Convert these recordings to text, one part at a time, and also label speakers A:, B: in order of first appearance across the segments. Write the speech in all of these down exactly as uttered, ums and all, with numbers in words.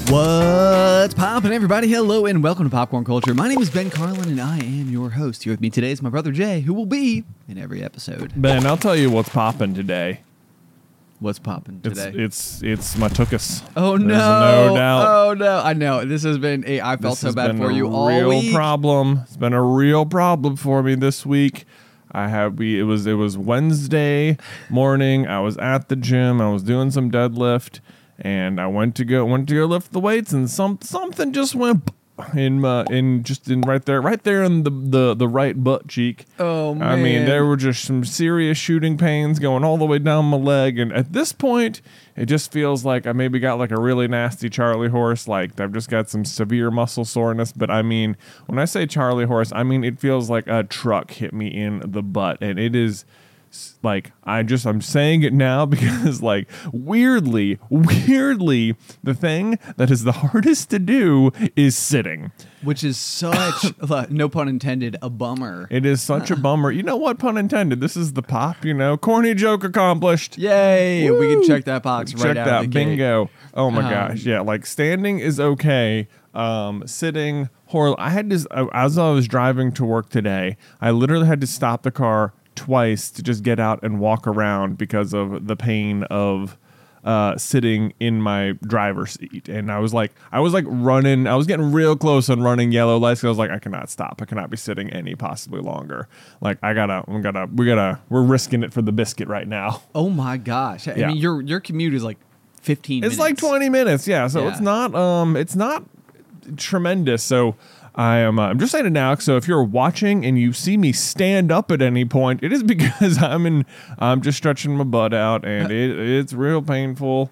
A: What's poppin', everybody? Hello and welcome to Popcorn Culture. My name is Ben Carlin and I am your host. Here with me today is my brother Jay, who will be in every episode.
B: Ben, I'll tell you what's poppin' today.
A: What's poppin'
B: It's
A: today?
B: it's it's my tuchus.
A: Oh
B: There's
A: no!
B: no doubt.
A: Oh no! I know this has been. A, I felt
B: This
A: so
B: has
A: bad
B: been
A: for
B: a
A: you all
B: real
A: week.
B: problem. It's been a real problem for me this week. I had we it was it was Wednesday morning. I was at the gym. I was doing some deadlift, and I went to go went to go lift the weights, and some something just went in uh, in just in right there right there in the the, the right butt cheek.
A: Oh man!
B: I mean, there were just some serious shooting pains going all the way down my leg, and at this point, it just feels like I maybe got like a really nasty Charlie horse. Like I've just got some severe muscle soreness. But I mean, when I say Charlie horse, I mean it feels like a truck hit me in the butt, and it is like I just I'm saying it now because like weirdly, weirdly, the thing that is the hardest to do is sitting.
A: Which is such, no pun intended, a bummer.
B: It is such a bummer. You know what? Pun intended. This is the pop, you know. Corny joke accomplished.
A: Yay!
B: Woo!
A: We can check that box right
B: Check
A: out
B: that.
A: of the gate.
B: Bingo. Oh my
A: Um,
B: gosh. Yeah, like standing is okay. Um, sitting, horrible. I had to, as I was driving to work today, I literally had to stop the car twice to just get out and walk around because of the pain of uh, sitting in my driver's seat. And I was like, I was like running, I was getting real close on running yellow lights. I was like, I cannot stop. I cannot be sitting any possibly longer. Like I gotta, we gotta, we gotta, we're risking it for the biscuit right now.
A: Oh my gosh! I
B: Yeah.
A: mean, your your commute is like fifteen.
B: It's
A: minutes.
B: like twenty minutes. Yeah. So
A: Yeah.
B: it's not, um, it's not tremendous. So I am, uh, I'm just saying it now. So if you're watching and you see me stand up at any point, it is because I'm in, I'm just stretching my butt out and it, it's real painful.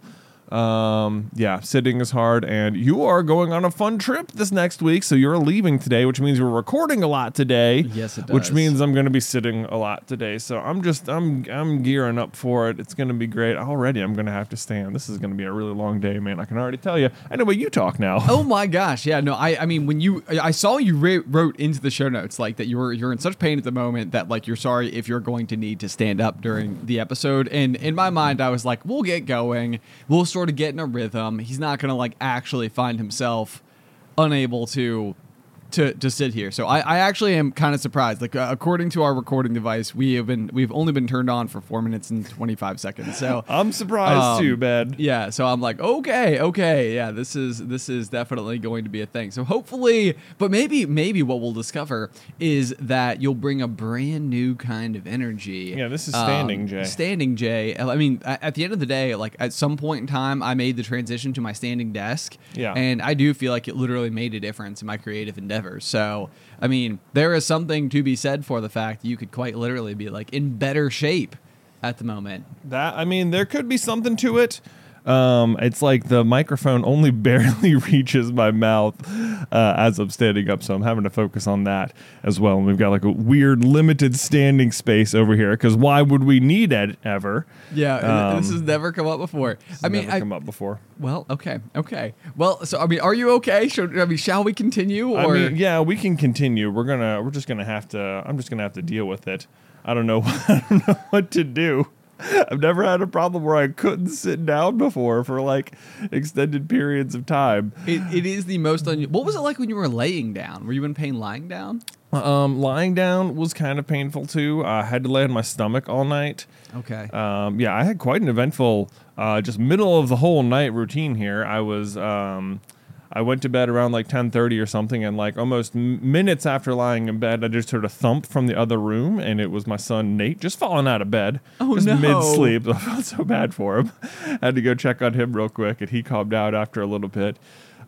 B: Um, yeah, sitting is hard, and you are going on a fun trip this next week. So you're leaving today, which means we're recording a lot today.
A: Yes, it does.
B: Which means I'm going to be sitting a lot today. So I'm just, I'm, I'm gearing up for it. It's going to be great. Already, I'm going to have to stand. This is going to be a really long day, man. I can already tell you. Anyway, you talk now.
A: Oh my gosh! Yeah, no, I, I mean, when you, I saw you ra- wrote into the show notes like that you were, you're in such pain at the moment that like you're sorry if you're going to need to stand up during the episode. And in my mind, I was like, we'll get going. We'll sort of get in a rhythm. He's not gonna like actually find himself unable to. To, to sit here, so I, I actually am kind of surprised. Like uh, according to our recording device, we have been we've only been turned on for four minutes and twenty five seconds. So
B: I'm surprised
A: Um,
B: too, Ben.
A: yeah, so I'm like, okay, okay, yeah, this is this is definitely going to be a thing. So hopefully, but maybe maybe what we'll discover is that you'll bring a brand new kind of energy.
B: Yeah, this is Standing
A: Um,
B: Jay.
A: Standing Jay. I mean, at at the end of the day, like at some point in time, I made the transition to my standing desk.
B: Yeah.
A: And I do feel like it literally made a difference in my creative endeavors. So, I mean, there is something to be said for the fact that you could quite literally be like in better shape at the moment.
B: That I mean, there could be something to it. Um, it's like the microphone only barely reaches my mouth uh, as I'm standing up, so I'm having to focus on that as well. And we've got like a weird limited standing space over here because why would we need it ever?
A: Yeah,
B: Um,
A: this has never come up before. I mean,
B: Never
A: I,
B: come up before.
A: well, okay, okay. Well, so I mean, are you okay? Should, I mean, shall we continue?
B: I
A: Or
B: mean, yeah, we can continue. We're gonna, we're just gonna have to. I'm just gonna have to deal with it. I don't know. I don't know what to do. I've never had a problem where I couldn't sit down before for like extended periods of time.
A: it, it is the most. Un- what was it like when you were laying down? Were you in pain lying down?
B: Um, lying down was kind of painful too. I had to lay on my stomach all night.
A: Okay.
B: Um, yeah, I had quite an eventful, uh, just middle of the whole night routine here. I was, um, I went to bed around like ten thirty or something, and like almost m- minutes after lying in bed, I just heard a thump from the other room, and it was my son Nate just falling out of bed,
A: Oh,
B: just
A: no.
B: mid-sleep. I felt so bad for him. Had to go check on him real quick, and he calmed down after a little bit.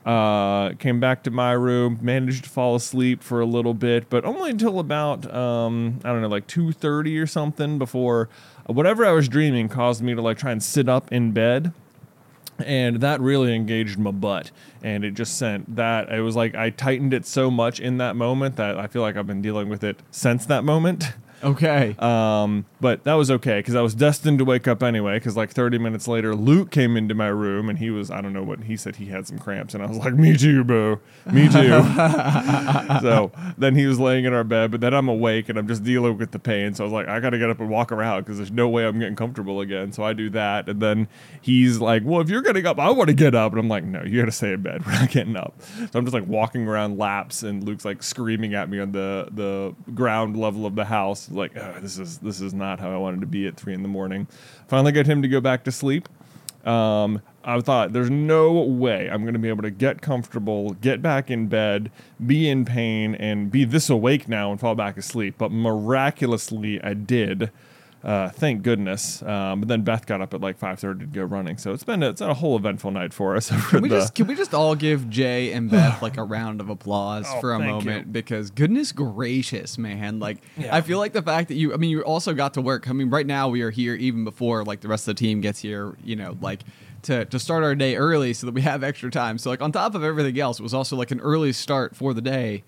B: Uh, came back to my room, managed to fall asleep for a little bit, but only until about, um, I don't know, like two thirty or something before whatever I was dreaming caused me to like try and sit up in bed. And that really engaged my butt. And it just sent that, it was like I tightened it so much in that moment that I feel like I've been dealing with it since that moment.
A: Okay.
B: Um, but that was okay because I was destined to wake up anyway. Because like thirty minutes later, Luke came into my room and he was, I don't know what, he said he had some cramps. And I was like, me too, bro. Me too. So then he was laying in our bed, but then I'm awake and I'm just dealing with the pain. So I was like, I got to get up and walk around because there's no way I'm getting comfortable again. So I do that. And then he's like, well, if you're getting up, I want to get up. And I'm like, no, you got to stay in bed. We're not getting up. So I'm just like walking around laps and Luke's like screaming at me on the, the ground level of the house. Like, oh, this is this is not how I wanted to be at three in the morning. Finally get him to go back to sleep. Um, I thought there's no way I'm going to be able to get comfortable, get back in bed, be in pain, and be this awake now and fall back asleep. But miraculously, I did. Uh, thank goodness. Um, but then Beth got up at like five thirty to go running. So it's been a, it's been a whole eventful night for us.
A: Can we
B: the,
A: just can we just all give Jay and Beth like a round of applause
B: Oh,
A: for a
B: thank
A: moment
B: you.
A: because goodness gracious, man! Like
B: Yeah.
A: I feel like the fact that you, I mean, you also got to work. I mean, right now we are here even before like the rest of the team gets here. You know, like. To, to start our day early so that we have extra time. So like on top of everything else, it was also like an early start for the day.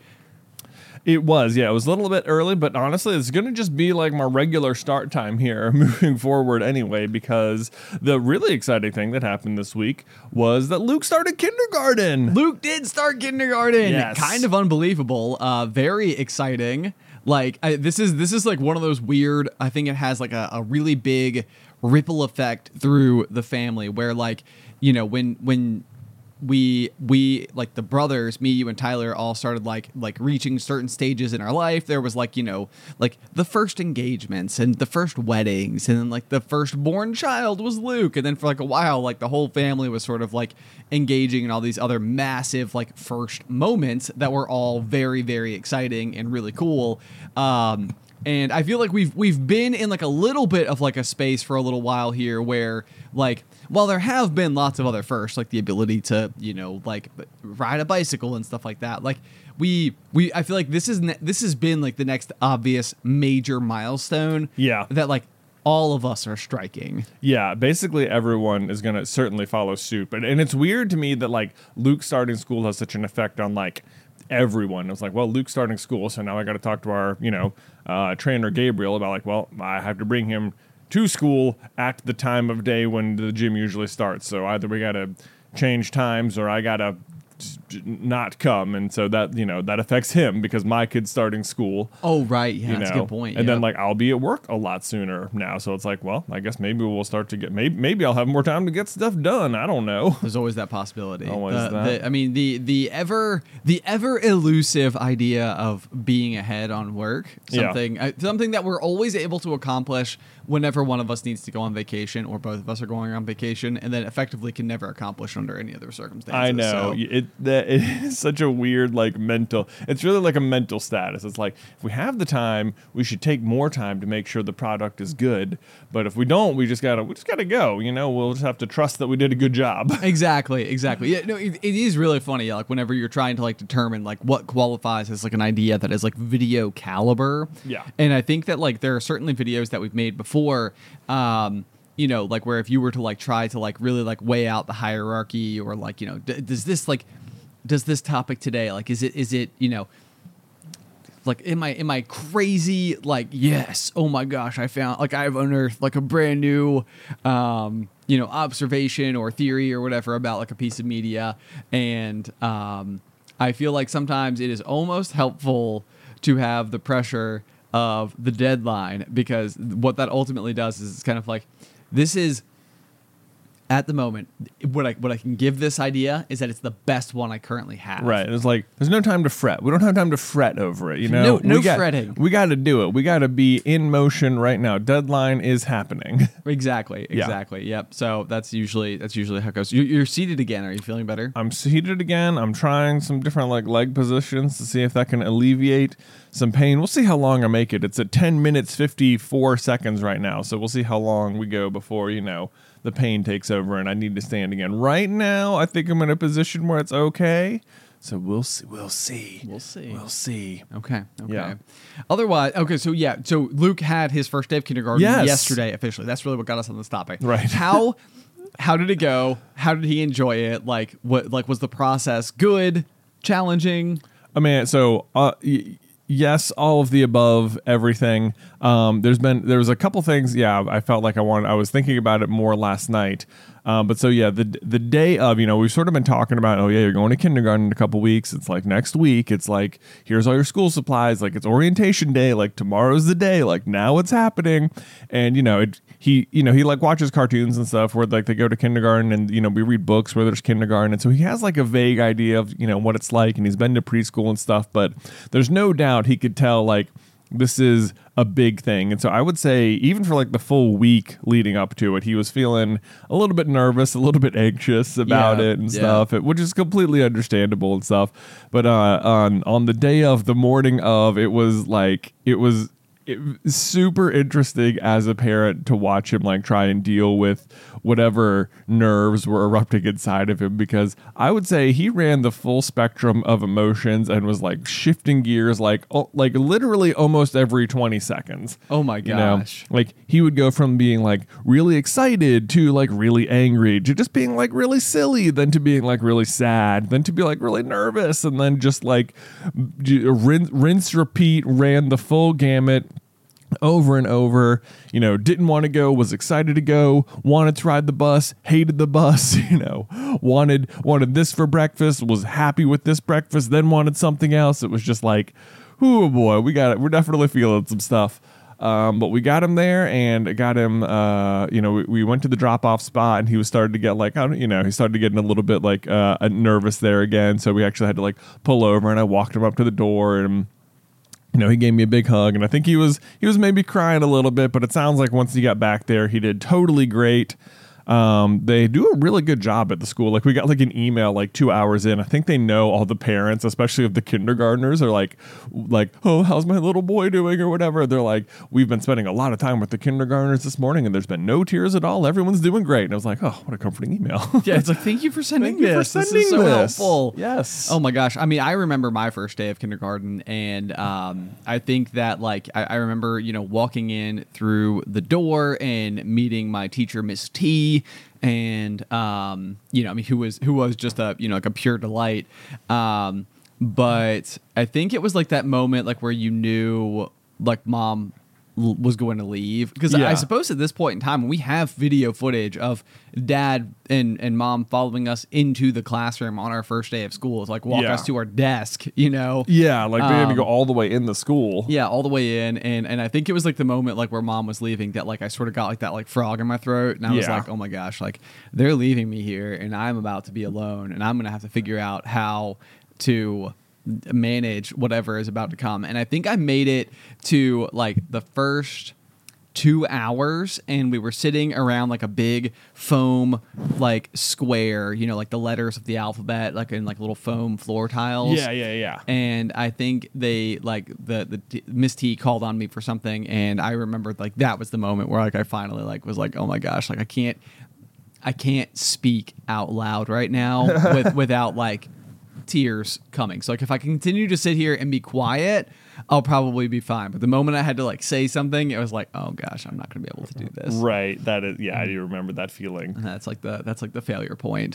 B: It was, yeah. It was a little bit early, but honestly, it's going to just be like my regular start time here moving forward anyway, because the really exciting thing that happened this week was that Luke started kindergarten.
A: Luke did start kindergarten.
B: Yes.
A: Kind of unbelievable. Uh, very exciting. Like I, this is this is like one of those weird. I think it has like a, a really big ripple effect through the family where like you know when when we we like the brothers, me, you, and Tyler all started like like reaching certain stages in our life. There was like, you know, like the first engagements and the first weddings, and then like the firstborn child was Luke. And then for like a while, like the whole family was sort of like engaging in all these other massive like first moments that were all very, very exciting and really cool. Um And I feel like we've we've been in like a little bit of like a space for a little while here where like while there have been lots of other firsts, like the ability to, you know, like ride a bicycle and stuff like that, like we we I feel like this is ne- this has been like the next obvious major milestone.
B: Yeah.
A: That like all of us are striking.
B: Yeah, basically everyone is going to certainly follow suit. But and it's weird to me that like Luke starting school has such an effect on like everyone. It was like, well, Luke's starting school, so now I got to talk to our, you know, uh, trainer Gabriel about like, well, I have to bring him to school at the time of day when the gym usually starts. So either we got to change times or I got to not come, and so that, you know, that affects him because my kid's starting school.
A: Oh right, yeah,
B: You
A: that's
B: know?
A: a good point.
B: And
A: yeah.
B: then like I'll be at work a lot sooner now, so it's like, well, I guess maybe we'll start to get maybe maybe I'll have more time to get stuff done. I don't know.
A: There's always that possibility.
B: Always
A: The-
B: that.
A: the- I mean, the the ever the ever elusive idea of being ahead on work,
B: Yeah.
A: something uh, something that we're always able to accomplish whenever one of us needs to go on vacation or both of us are going on vacation, and then effectively can never accomplish under any other circumstances.
B: I know.
A: So,
B: Y- It that it is such a weird like mental. It's really like a mental status. It's like if we have the time, we should take more time to make sure the product is good. But if we don't, we just gotta we just gotta go. You know, we'll just have to trust that we did a good job.
A: Exactly, exactly. Yeah, no, it, it is really funny. Like whenever you're trying to like determine like what qualifies as like an idea that is like video caliber.
B: Yeah.
A: And I think that like there are certainly videos that we've made before. Um, you know, like where if you were to like try to like really like weigh out the hierarchy or like, you know, d- does this like does this topic today like is it is it you know like am I am I crazy like yes oh my gosh I found like I've unearthed like a brand new um you know observation or theory or whatever about like a piece of media, and um I feel like sometimes it is almost helpful to have the pressure of the deadline, because what that ultimately does is it's kind of like this is at the moment, what I what I can give this idea is that it's the best one I currently have.
B: Right. It's like there's no time to fret. We don't have time to fret over it. You know,
A: No- no
B: we got,
A: fretting.
B: We got to do it. We got to be in motion right now. Deadline is happening.
A: Exactly.
B: Yeah.
A: Exactly. Yep. So that's usually that's usually how it goes. You, you're seated again. Are you feeling better?
B: I'm seated again. I'm trying some different like leg positions to see if that can alleviate some pain. We'll see how long I make it. It's at ten minutes fifty-four seconds right now. So we'll see how long we go before, you know, the pain takes over and I need to stand again. Right now, I think I'm in a position where it's okay. So we'll see. We'll see.
A: We'll see.
B: We'll see.
A: Okay. Okay.
B: Yeah.
A: Otherwise, okay. So yeah. So Luke had his first day of kindergarten
B: Yes.
A: yesterday officially. That's really what got us on this topic.
B: Right.
A: How how did it go? How did he enjoy it? Like what? Like was the process good? Challenging?
B: I mean, so uh, y- yes, all of the above, everything. Um, there's been there was a couple things. Yeah, I felt like I wanted. I was thinking about it more last night. Um, but so yeah, the the day of, you know, we've sort of been talking about, oh yeah, you're going to kindergarten in a couple weeks. It's like next week. It's like, here's all your school supplies. Like, it's orientation day. Like, tomorrow's the day. Like, now it's happening. And you know, it, he you know he like watches cartoons and stuff where like they go to kindergarten, and you know we read books where there's kindergarten, and so he has like a vague idea of you know what it's like, and he's been to preschool and stuff. But there's no doubt he could tell like this is a big thing. And so I would say even for like the full week leading up to it, he was feeling a little bit nervous, a little bit anxious about
A: Yeah,
B: it and
A: yeah.
B: stuff, it, which is completely understandable and stuff. But uh, on, on the day of, the morning of, it was like, it was it was super interesting as a parent to watch him like try and deal with whatever nerves were erupting inside of him, because I would say he ran the full spectrum of emotions and was like shifting gears like oh, like literally almost every twenty seconds.
A: Oh my
B: You know,
A: gosh.
B: like he would go from being like really excited to like really angry to just being like really silly, then to being like really sad, then to be like really nervous, and then just like j- rinse, rinse repeat, ran the full gamut over and over. You know, didn't want to go, was excited to go, wanted to ride the bus, hated the bus, you know, wanted wanted this for breakfast, was happy with this breakfast, then wanted something else. It was just like, oh boy, we got it. We're definitely feeling some stuff. Um, but we got him there and got him, uh, you know, we, we went to the drop off spot, and he was starting to get like, I don't, you know, he started getting a little bit like uh, nervous there again. So we actually had to like pull over, and I walked him up to the door, and you know, he gave me a big hug, and I think he was he was maybe crying a little bit, but it sounds like once he got back there, he did totally great. Um, they do a really good job at the school. Like, we got like an email like two hours in. I think they know all the parents, especially of the kindergartners, are like, like, oh, how's my little boy doing or whatever. They're like, we've been spending a lot of time with the kindergartners this morning, and there's been no tears at all. Everyone's doing great. And I was like, oh, what a comforting email.
A: Yeah, it's like, thank you for sending
B: Thank you
A: this.
B: for
A: This
B: sending
A: is so
B: this.
A: helpful.
B: Yes.
A: Oh my gosh. I mean, I remember my first day of kindergarten, and um, I think that like I, I remember, you know, walking in through the door and meeting my teacher, Miss T, and um, you know, I mean, who was who was just a you know like a pure delight. Um, but I think it was like that moment like where you knew like mom l- was going to leave, because
B: Yeah.
A: I suppose at this point in time we have video footage of dad and, and mom following us into the classroom on our first day of school. It's like walk
B: Yeah.
A: us to our desk, you know?
B: Yeah, like they had to
A: Um,
B: go all the way in the school.
A: Yeah, all the way in, and and I think it was like the moment like where mom was leaving that like I sort of got like that like frog in my throat, and I was
B: Yeah.
A: like, oh my gosh, like they're leaving me here, and I'm about to be alone, and I'm gonna have to figure out how to manage whatever is about to come. And I think I made it to like the first two hours, and we were sitting around like a big foam like square, you know, like the letters of the alphabet, like in like little foam floor tiles.
B: Yeah, yeah, yeah.
A: And I think they like the the t- Miss T called on me for something, and I remembered like that was the moment where like I finally like was like, oh my gosh, like I can't I can't speak out loud right now with without like tears coming. So like if I continue to sit here and be quiet, I'll probably be fine. But the moment I had to like say something, it was like, oh gosh, I'm not gonna be able to do this.
B: Right. That is, yeah, I do remember that feeling.
A: And that's like the that's like the failure point.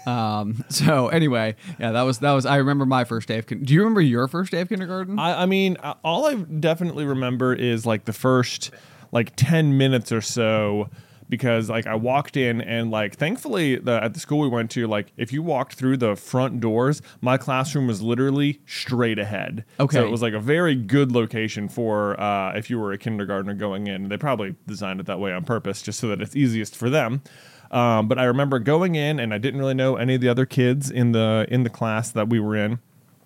A: um, so anyway, yeah, that was that was. I remember my first day of. Kin- Do you remember your first day of kindergarten?
B: I, I mean, uh, all I definitely remember is like the first like ten minutes or so, because like I walked in, and like thankfully the, at the school we went to, like if you walked through the front doors, my classroom was literally straight ahead.
A: Okay.
B: So it was like a very good location for uh, if you were a kindergartner going in. They probably designed it that way on purpose just so that it's easiest for them. Um, but I remember going in, and I didn't really know any of the other kids in the in the class that we were in.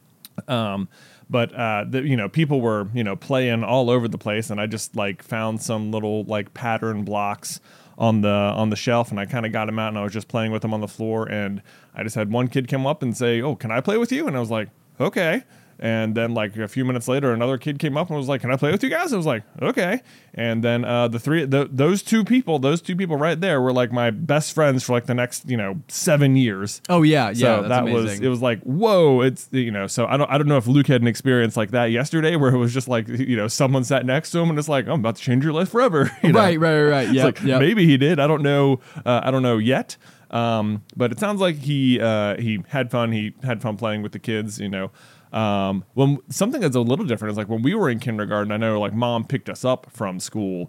B: Um, but, uh, the, you know, people were, you know, playing all over the place, and I just like found some little like pattern blocks on the, on the shelf, and I kind of got them out, and I was just playing with them on the floor. And I just had one kid come up and say, oh, can I play with you? And I was like, okay. And then like a few minutes later, another kid came up and was like, can I play with you guys? I was like, okay. And then uh, the three, the, those two people, those two people right there were like my best friends for like the next, you know, seven years.
A: oh yeah, yeah,
B: So
A: that's
B: that
A: amazing.
B: was, it was like, whoa, it's, you know, so I don't, I don't know if Luke had an experience like that yesterday where it was just like, you know, someone sat next to him and it's like, I'm about to change your life forever. you know?
A: right, right, right, right.
B: It's
A: Yeah,
B: like,
A: yeah.
B: maybe he did. I don't know. Uh, I don't know yet. Um, but it sounds like he uh, he had fun. He had fun playing with the kids. You know, um, when something that's a little different is like when we were in kindergarten. I know like mom picked us up from school,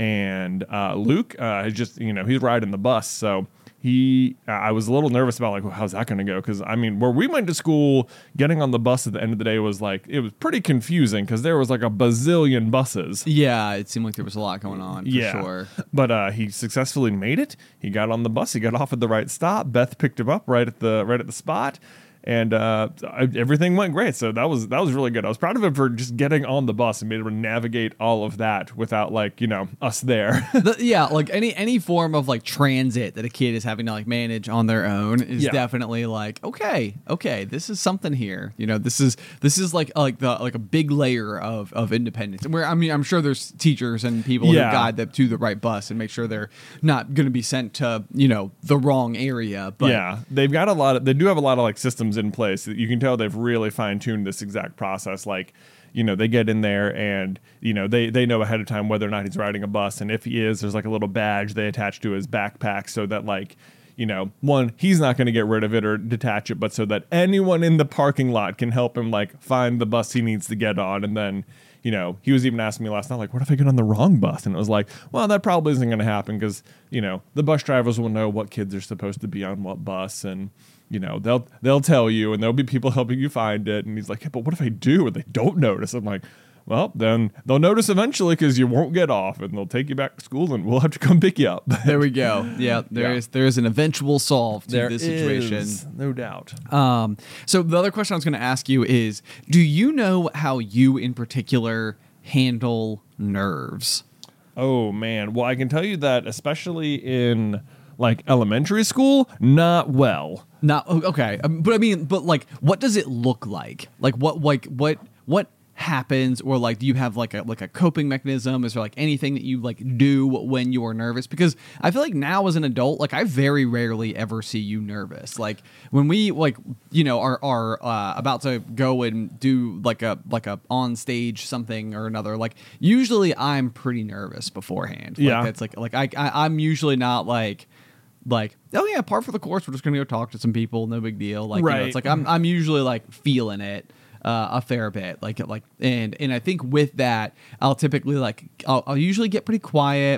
B: and uh, Luke uh, is just you know he's riding the bus, so. He, I was a little nervous about like, well, how's that going to go? Because I mean, where we went to school, getting on the bus at the end of the day was like, it was pretty confusing because there was like a bazillion buses.
A: Yeah, it seemed like there was a lot going on for
B: yeah.
A: sure.
B: But uh, he successfully made it. He got on the bus. He got off at the right stop. Beth picked him up right at the right at the spot. And uh, I, everything went great. So that was that was really good. I was proud of him for just getting on the bus and being able to navigate all of that without like, you know, us there.
A: the, yeah, like any any form of like transit that a kid is having to like manage on their own is
B: Yeah.
A: definitely like, okay, okay, this is something here. You know, this is this is like like the like a big layer of of independence. And where I mean, I'm sure there's teachers and people
B: Yeah.
A: who guide them to the right bus and make sure they're not going to be sent to, you know, the wrong area. But
B: yeah, they've got a lot of, they do have a lot of like systems in place that you can tell they've really fine tuned this exact process. Like, you know, they get in there and, you know, they, they know ahead of time whether or not he's riding a bus. And if he is, there's like a little badge they attach to his backpack so that like, you know, one, he's not going to get rid of it or detach it, but so that anyone in the parking lot can help him like find the bus he needs to get on. And then, you know, he was even asking me last night, like, what if I get on the wrong bus? And it was like, well, that probably isn't going to happen because, you know, the bus drivers will know what kids are supposed to be on what bus. And, you know, they'll they'll tell you and there'll be people helping you find it. And he's like, yeah, but what if I do and they don't notice? I'm like, well, then they'll notice eventually because you won't get off and they'll take you back to school and we'll have to come pick you up.
A: there we go. Yeah, there
B: Yeah.
A: is there is an eventual solve to this situation.
B: is, no doubt.
A: Um, so the other question I was going to ask you is, do you know how you in particular handle nerves?
B: Oh, man. Well, I can tell you that especially in like elementary school, not well.
A: Not okay, um, but I mean, but like, what does it look like? Like, what, like, what, what happens, or like, do you have like a like a coping mechanism? Is there like anything that you like do when you are nervous? Because I feel like now as an adult, like I very rarely ever see you nervous. Like when we like, you know, are are uh, about to go and do like a like a on stage something or another. Like usually I'm pretty nervous beforehand. Like,
B: Yeah,
A: that's like like I, I I'm usually not like. Like, oh yeah, par for the course. We're just gonna go talk to some people. No big deal. Like, you know,
B: Right.
A: it's like I'm I'm usually like feeling it uh, a fair bit. Like like and and I think with that, I'll typically like I'll, I'll usually get pretty quiet.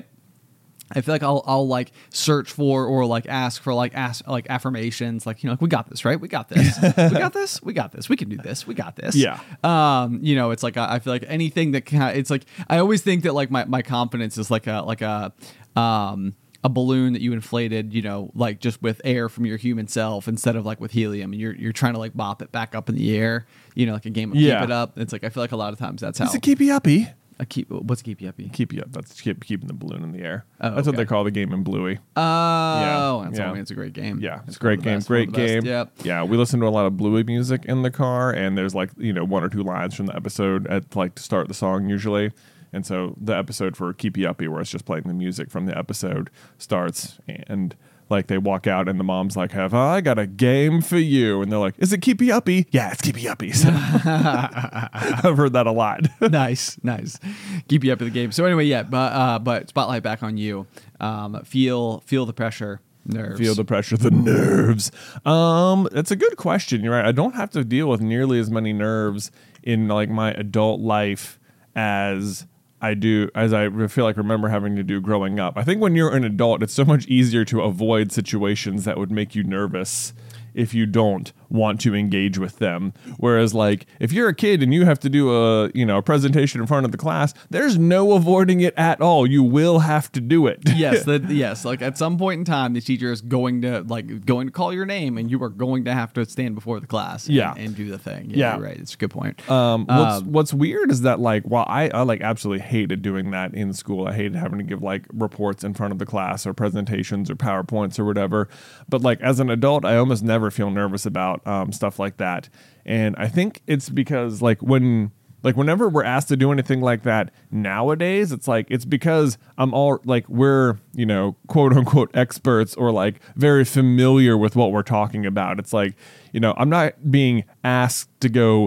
A: I feel like I'll I'll like search for or like ask for like ask like affirmations. Like, you know, like we got this, right? We got this. we got this. We got this. We can do this. We got this.
B: Yeah.
A: Um. You know, it's like I, I feel like anything that can. It's like I always think that like my my confidence is like a like a um. a balloon that you inflated, you know, like just with air from your human self instead of like with helium, and you're you're trying to like bop it back up in the air, you know, like a game of
B: Yeah.
A: keep it up. It's like I feel like a lot of times that's how
B: It's a keep you uppy.
A: a keep. What's keep you uppy?
B: Keep you up. That's keep, keeping the balloon in the air.
A: Oh,
B: That's what
A: okay.
B: they call the game in Bluey.
A: Oh, that's
B: yeah.
A: I mean, it's a great game.
B: Yeah, it's a
A: one
B: great
A: of the
B: game.
A: best, one
B: Great
A: of the best.
B: game.
A: Yep.
B: Yeah, we listen to a lot of Bluey music in the car, and there's like, you know, one or two lines from the episode at like to start the song usually. And so the episode for Keep You Uppy, where it's just playing the music from the episode, starts, and like they walk out, and the mom's like, "Have I got a game for you?" And they're like, "Is it Keep You Uppy?" Yeah, it's Keep You Uppy. So I've heard that a lot.
A: nice, nice. Keep you up in the game. So anyway, yeah, but uh, but spotlight back on you. Um, feel feel the pressure. Nerves.
B: Feel the pressure, the nerves. Um, that's a good question. You're right. I don't have to deal with nearly as many nerves in like my adult life as I do, as I feel like remember having to do growing up. I think when you're an adult, it's so much easier to avoid situations that would make you nervous if you don't want to engage with them. Whereas like if you're a kid and you have to do a, you know, a presentation in front of the class, there's no avoiding it at all. You will have to do it.
A: yes, the, yes. Like at some point in time, the teacher is going to like going to call your name, and you are going to have to stand before the class. And,
B: Yeah.
A: and do the thing.
B: Yeah.
A: You're right. It's a good point.
B: Um, what's
A: Um,
B: what's weird is that like while I, I like absolutely hated doing that in school. I hated having to give like reports in front of the class or presentations or PowerPoints or whatever. But like as an adult, I almost never feel nervous about um, stuff like that. And I think it's because like when like whenever we're asked to do anything like that nowadays, it's like it's because I'm all like we're, you know, quote unquote experts or like very familiar with what we're talking about. It's like, you know, I'm not being asked to go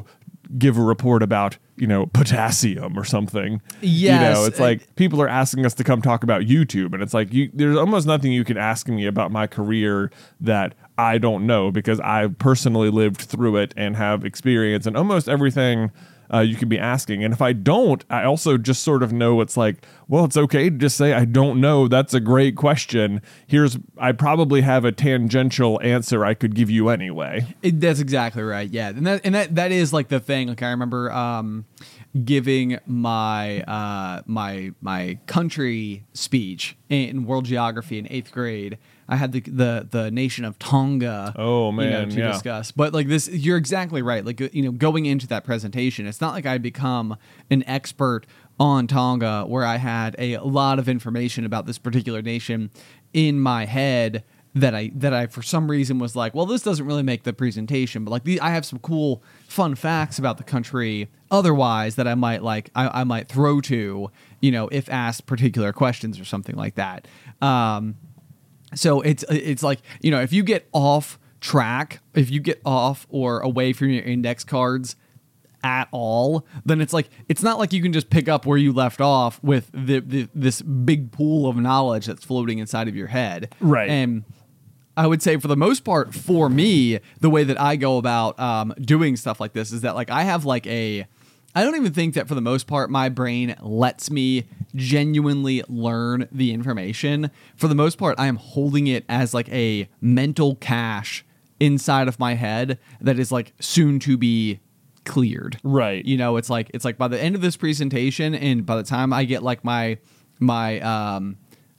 B: give a report about, you know, potassium or something.
A: Yes.
B: You know, it's like people are asking us to come talk about YouTube, and it's like you, there's almost nothing you can ask me about my career that I don't know, because I personally lived through it and have experience in almost everything uh, you could be asking. And if I don't, I also just sort of know it's like, well, it's okay to just say I don't know. That's a great question. Here's, I probably have a tangential answer I could give you anyway.
A: It, that's exactly right. Yeah, and that and that that is like the thing. Like I remember um, giving my uh, my my country speech in world geography in eighth grade. I had the the the nation of Tonga.
B: Oh man,
A: you know, to
B: yeah.
A: discuss. But like this, you're exactly right. Like you know, going into that presentation, it's not like I become an expert on Tonga, where I had a lot of information about this particular nation in my head that I that I for some reason was like, well, this doesn't really make the presentation, but like the, I have some cool fun facts about the country otherwise that I might like I, I might throw to, you know, if asked particular questions or something like that. Um, so it's it's like, you know, if you get off track, if you get off or away from your index cards at all, then it's like it's not like you can just pick up where you left off with the, the this big pool of knowledge that's floating inside of your head.
B: Right.
A: And I would say for the most part, for me, the way that I go about um, doing stuff like this is that like I have like a, I don't even think that for the most part my brain lets me genuinely learn the information. For the most part, I am holding it as like a mental cache inside of my head that is like soon to be cleared.
B: Right.
A: You know, it's like it's like by the end of this presentation and by the time I get like my my um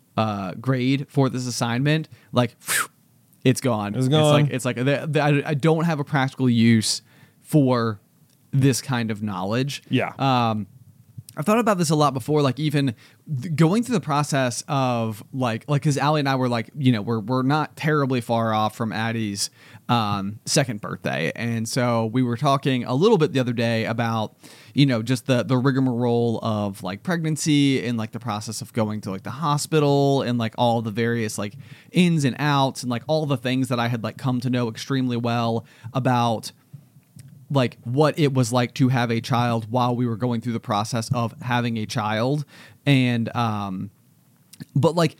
A: uh grade for this assignment, like whew, it's gone.
B: It's gone.
A: It's like it's like the, the, I, I don't have a practical use for this kind of knowledge.
B: Yeah.
A: Um I've thought about this a lot before, like even th- going through the process of like, like, cause Allie and I were like, you know, we're, we're not terribly far off from Addie's um, second birthday. And so we were talking a little bit the other day about, you know, just the, the rigmarole of like pregnancy and like the process of going to like the hospital and like all the various like ins and outs and like all the things that I had like come to know extremely well about like what it was like to have a child while we were going through the process of having a child. And, um, but like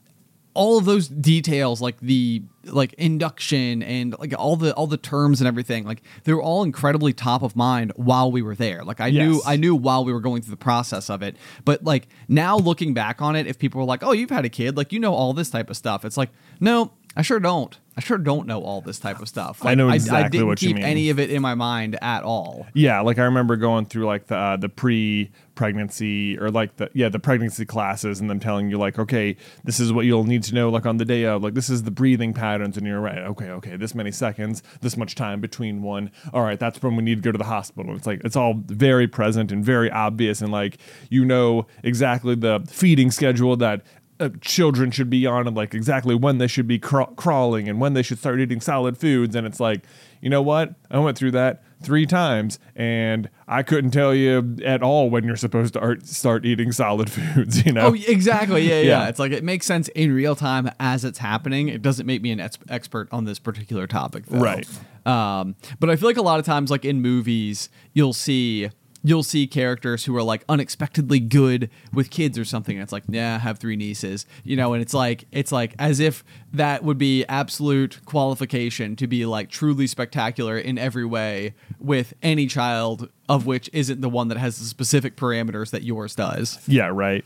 A: all of those details, like the, like induction and like all the, all the terms and everything, like they were all incredibly top of mind while we were there. Like I
B: Yes.
A: knew, I knew while we were going through the process of it, but like now looking back on it, if people were like, oh, you've had a kid, like, you know, all this type of stuff. It's like, no, I sure don't. I sure don't know all this type of stuff. Like,
B: I know exactly
A: I, I didn't
B: what you
A: keep
B: mean.
A: any of it in my mind at all.
B: Yeah, like I remember going through like the uh, the pre-pregnancy or like the yeah the pregnancy classes and them telling you like, okay, this is what you'll need to know like on the day of, like this is the breathing patterns, and you're right, okay, okay, this many seconds, this much time between one. All right, that's when we need to go to the hospital. It's like it's all very present and very obvious, and like you know exactly the feeding schedule that Uh, children should be on, and like exactly when they should be craw- crawling and when they should start eating solid foods. And it's like, you know what? I went through that three times and I couldn't tell you at all when you're supposed to art- start eating solid foods, you know?
A: Oh, exactly. Yeah, yeah,
B: Yeah.
A: It's like it makes sense in real time as it's happening. It doesn't make me an ex- expert on this particular topic, though.
B: Right.
A: Um, but I feel like a lot of times, like in movies, you'll see you'll see characters who are like unexpectedly good with kids or something. And it's like, yeah, I have three nieces, you know, and it's like, it's like as if that would be absolute qualification to be like truly spectacular in every way with any child of which isn't the one that has the specific parameters that yours does.
B: Yeah, right.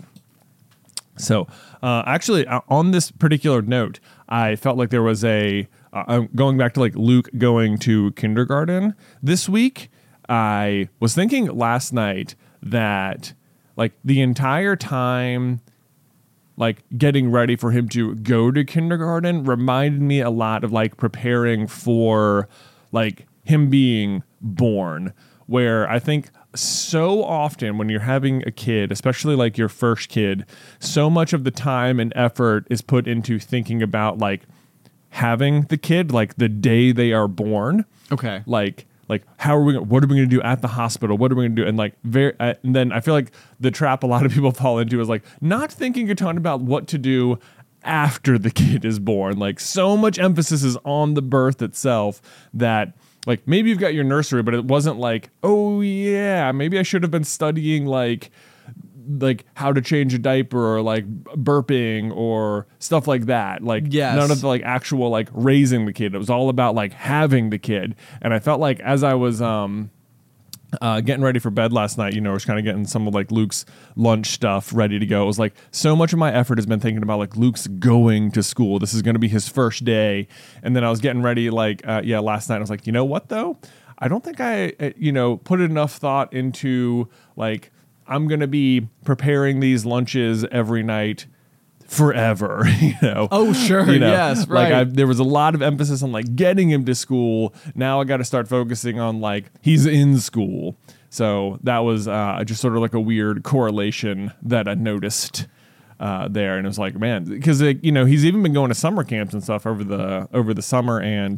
B: So, uh, actually, uh, on this particular note, I felt like there was a, uh, I'm going back to like Luke going to kindergarten this week. I was thinking last night that like the entire time, like getting ready for him to go to kindergarten reminded me a lot of like preparing for like him being born, where I think so often when you're having a kid, especially like your first kid, so much of the time and effort is put into thinking about like having the kid, like the day they are born.
A: Okay.
B: Like, like how are we, what are we going to do at the hospital? What are we going to do? And like, very, uh, and then I feel like the trap a lot of people fall into is like not thinking a ton about what to do after the kid is born. Like so much emphasis is on the birth itself that like maybe you've got your nursery, but it wasn't like, oh yeah, maybe I should have been studying like like how to change a diaper or like burping or stuff like that. Like
A: Yes.
B: none of the like actual like raising the kid. It was all about like having the kid. And I felt like as I was um uh getting ready for bed last night, you know, I was kind of getting some of like Luke's lunch stuff ready to go. It was like so much of my effort has been thinking about like Luke's going to school. This is going to be his first day. And then I was getting ready like uh, yeah, last night I was like, you know what though? I don't think I uh, you know, put enough thought into like I'm going to be preparing these lunches every night forever, you know.
A: Oh, sure.
B: You know,
A: Yes, right.
B: Like I, there was a lot of emphasis on like getting him to school. Now I got to start focusing on like he's in school. So that was uh, just sort of like a weird correlation that I noticed uh, there. And it was like, man, because you know, he's even been going to summer camps and stuff over the over the summer, and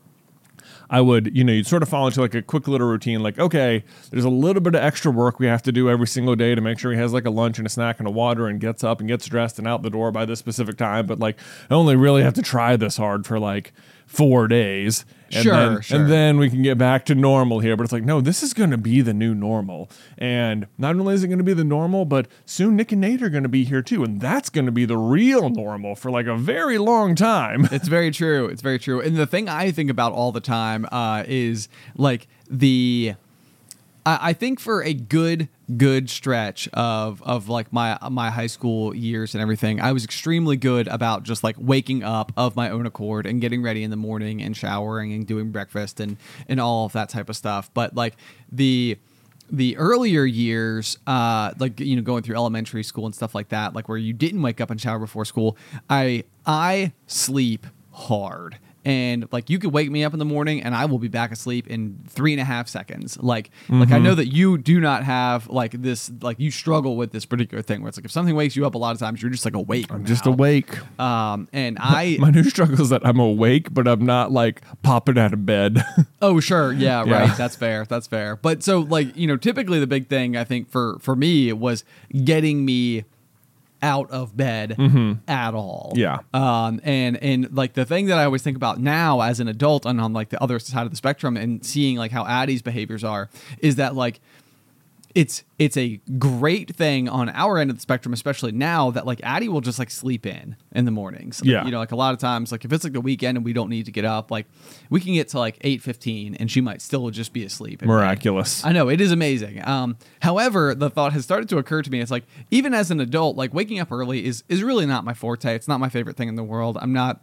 B: I would, you know, you'd sort of fall into like a quick little routine, like, okay, there's a little bit of extra work we have to do every single day to make sure he has like a lunch and a snack and a water and gets up and gets dressed and out the door by this specific time. But like, I only really have to try this hard for like four days. And
A: Sure,
B: then,
A: sure.
B: And then we can get back to normal here. But it's like, no, this is going to be the new normal. And not only is it going to be the normal, but soon Nick and Nate are going to be here too. And that's going to be the real normal for like a very long time.
A: It's very true. It's very true. And the thing I think about all the time uh, is like the. I, I think for a good good stretch of of like my my high school years and everything, I was extremely good about just like waking up of my own accord and getting ready in the morning and showering and doing breakfast and and all of that type of stuff. But like the. The earlier years, uh, like, you know, going through elementary school and stuff like that, like where you didn't wake up and shower before school, I I sleep hard. And like you could wake me up in the morning and I will be back asleep in three and a half seconds. Like, mm-hmm. like I know that you do not have like this, like you struggle with this particular thing where it's like if something wakes you up a lot of times, you're just like awake.
B: I'm
A: now.
B: just awake.
A: Um, and I
B: my new struggle is that I'm awake, but I'm not like popping out of bed.
A: Oh, sure. Yeah,
B: Yeah.
A: right. That's fair. That's fair. But so like, you know, typically the big thing I think for, for me was getting me out of bed
B: mm-hmm.
A: at all.
B: Yeah.
A: Um, and, and like the thing that I always think about now as an adult and on like the other side of the spectrum and seeing like how Addie's behaviors are is that like, it's it's a great thing on our end of the spectrum, especially now that like Addie will just like sleep in in the mornings. Like,
B: yeah.
A: You know, like a lot of times, like if it's like the weekend and we don't need to get up, like we can get to like eight fifteen and she might still just be asleep. in bed.
B: Miraculous.
A: I know, it is amazing. Um, however, the thought has started to occur to me. It's like, even as an adult, like waking up early is is really not my forte. It's not my favorite thing in the world. I'm not,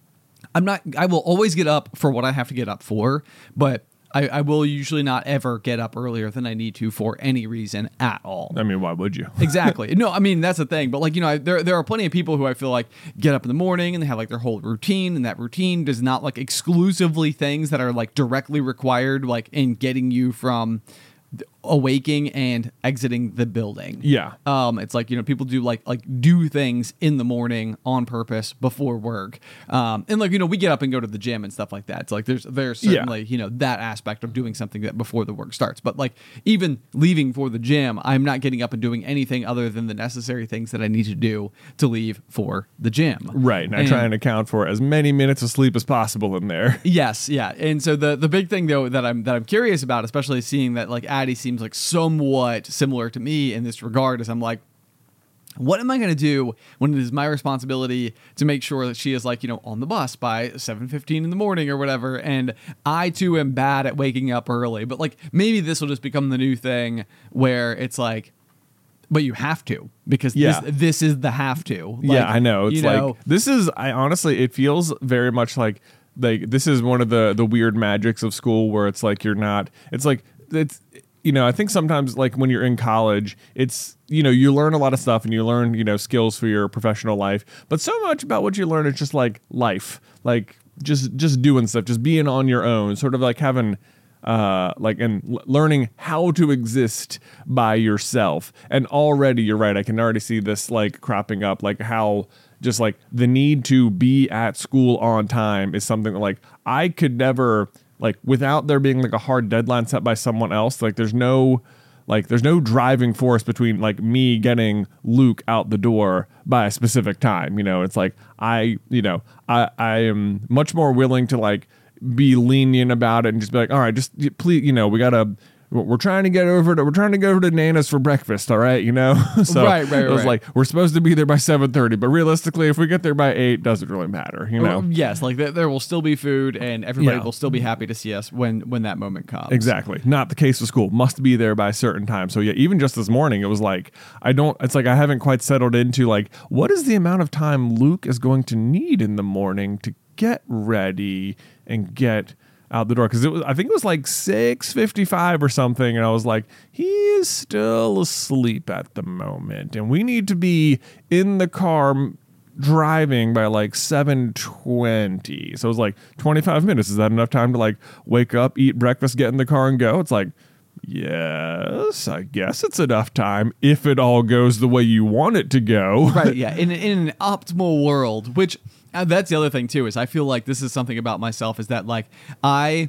A: I'm not, I will always get up for what I have to get up for, but I, I will usually not ever get up earlier than I need to for any reason at all.
B: I mean, why would you?
A: Exactly. No, I mean, that's the thing. But like, you know, I, there there are plenty of people who I feel like get up in the morning and they have like their whole routine, and that routine does not like exclusively things that are like directly required, like in getting you from awaking and exiting the building.
B: Yeah.
A: Um, it's like, you know, people do like like do things in the morning on purpose before work. Um, and like, you know, we get up and go to the gym and stuff like that. It's like there's there's certainly,
B: Yeah.
A: you know, that aspect of doing something that before the work starts. But like even leaving for the gym, I'm not getting up and doing anything other than the necessary things that I need to do to leave for the gym.
B: Right. And I try and account for as many minutes of sleep as possible in there.
A: Yes, yeah. And so the the big thing though that I'm that I'm curious about, especially seeing that like Addie seems like somewhat similar to me in this regard, is I'm like, what am I going to do when it is my responsibility to make sure that she is like, you know, on the bus by seven fifteen in the morning or whatever, and I too am bad at waking up early. But like maybe this will just become the new thing where it's like, but you have to, because
B: Yeah.
A: this, this is the have to. Like,
B: yeah, I know. It's
A: you
B: like
A: know,
B: this is I honestly it feels very much like like this is one of the the weird magics of school where it's like you're not it's like it's you know, I think sometimes like when you're in college, it's, you know, you learn a lot of stuff and you learn, you know, skills for your professional life. But so much about what you learn is just like life, like just just doing stuff, just being on your own, sort of like having uh, like and l- learning how to exist by yourself. And already, you're right. I can already see this like cropping up, like how just like the need to be at school on time is something that like I could never. Like without there being like a hard deadline set by someone else, like there's no like there's no driving force between like me getting Luke out the door by a specific time. You know, it's like I, you know, I, I am much more willing to like be lenient about it and just be like, all right, just please, you know, we gotta. We're trying to get over to we're trying to go over to Nana's for breakfast, all right, you know. So
A: right, right,
B: it was
A: right.
B: like we're supposed to be there by seven thirty, but realistically, if we get there by eight, doesn't really matter, you know.
A: Yes, like there, there will still be food, and everybody
B: Yeah.
A: will still be happy to see us when when that moment comes.
B: Exactly. Not the case with school. Must be there by a certain time. So yeah, even just this morning, it was like I don't. It's like I haven't quite settled into like what is the amount of time Luke is going to need in the morning to get ready and get out the door, because it was I think it was like six fifty-five or something, and I was like, he is still asleep at the moment, and we need to be in the car m- driving by like seven twenty. So it was like twenty-five minutes. Is that enough time to like wake up, eat breakfast, get in the car, and go? It's like, yes, I guess it's enough time if it all goes the way you want it to go.
A: Right, yeah. In in an optimal world, which uh, that's the other thing too, is I feel like this is something about myself is that like I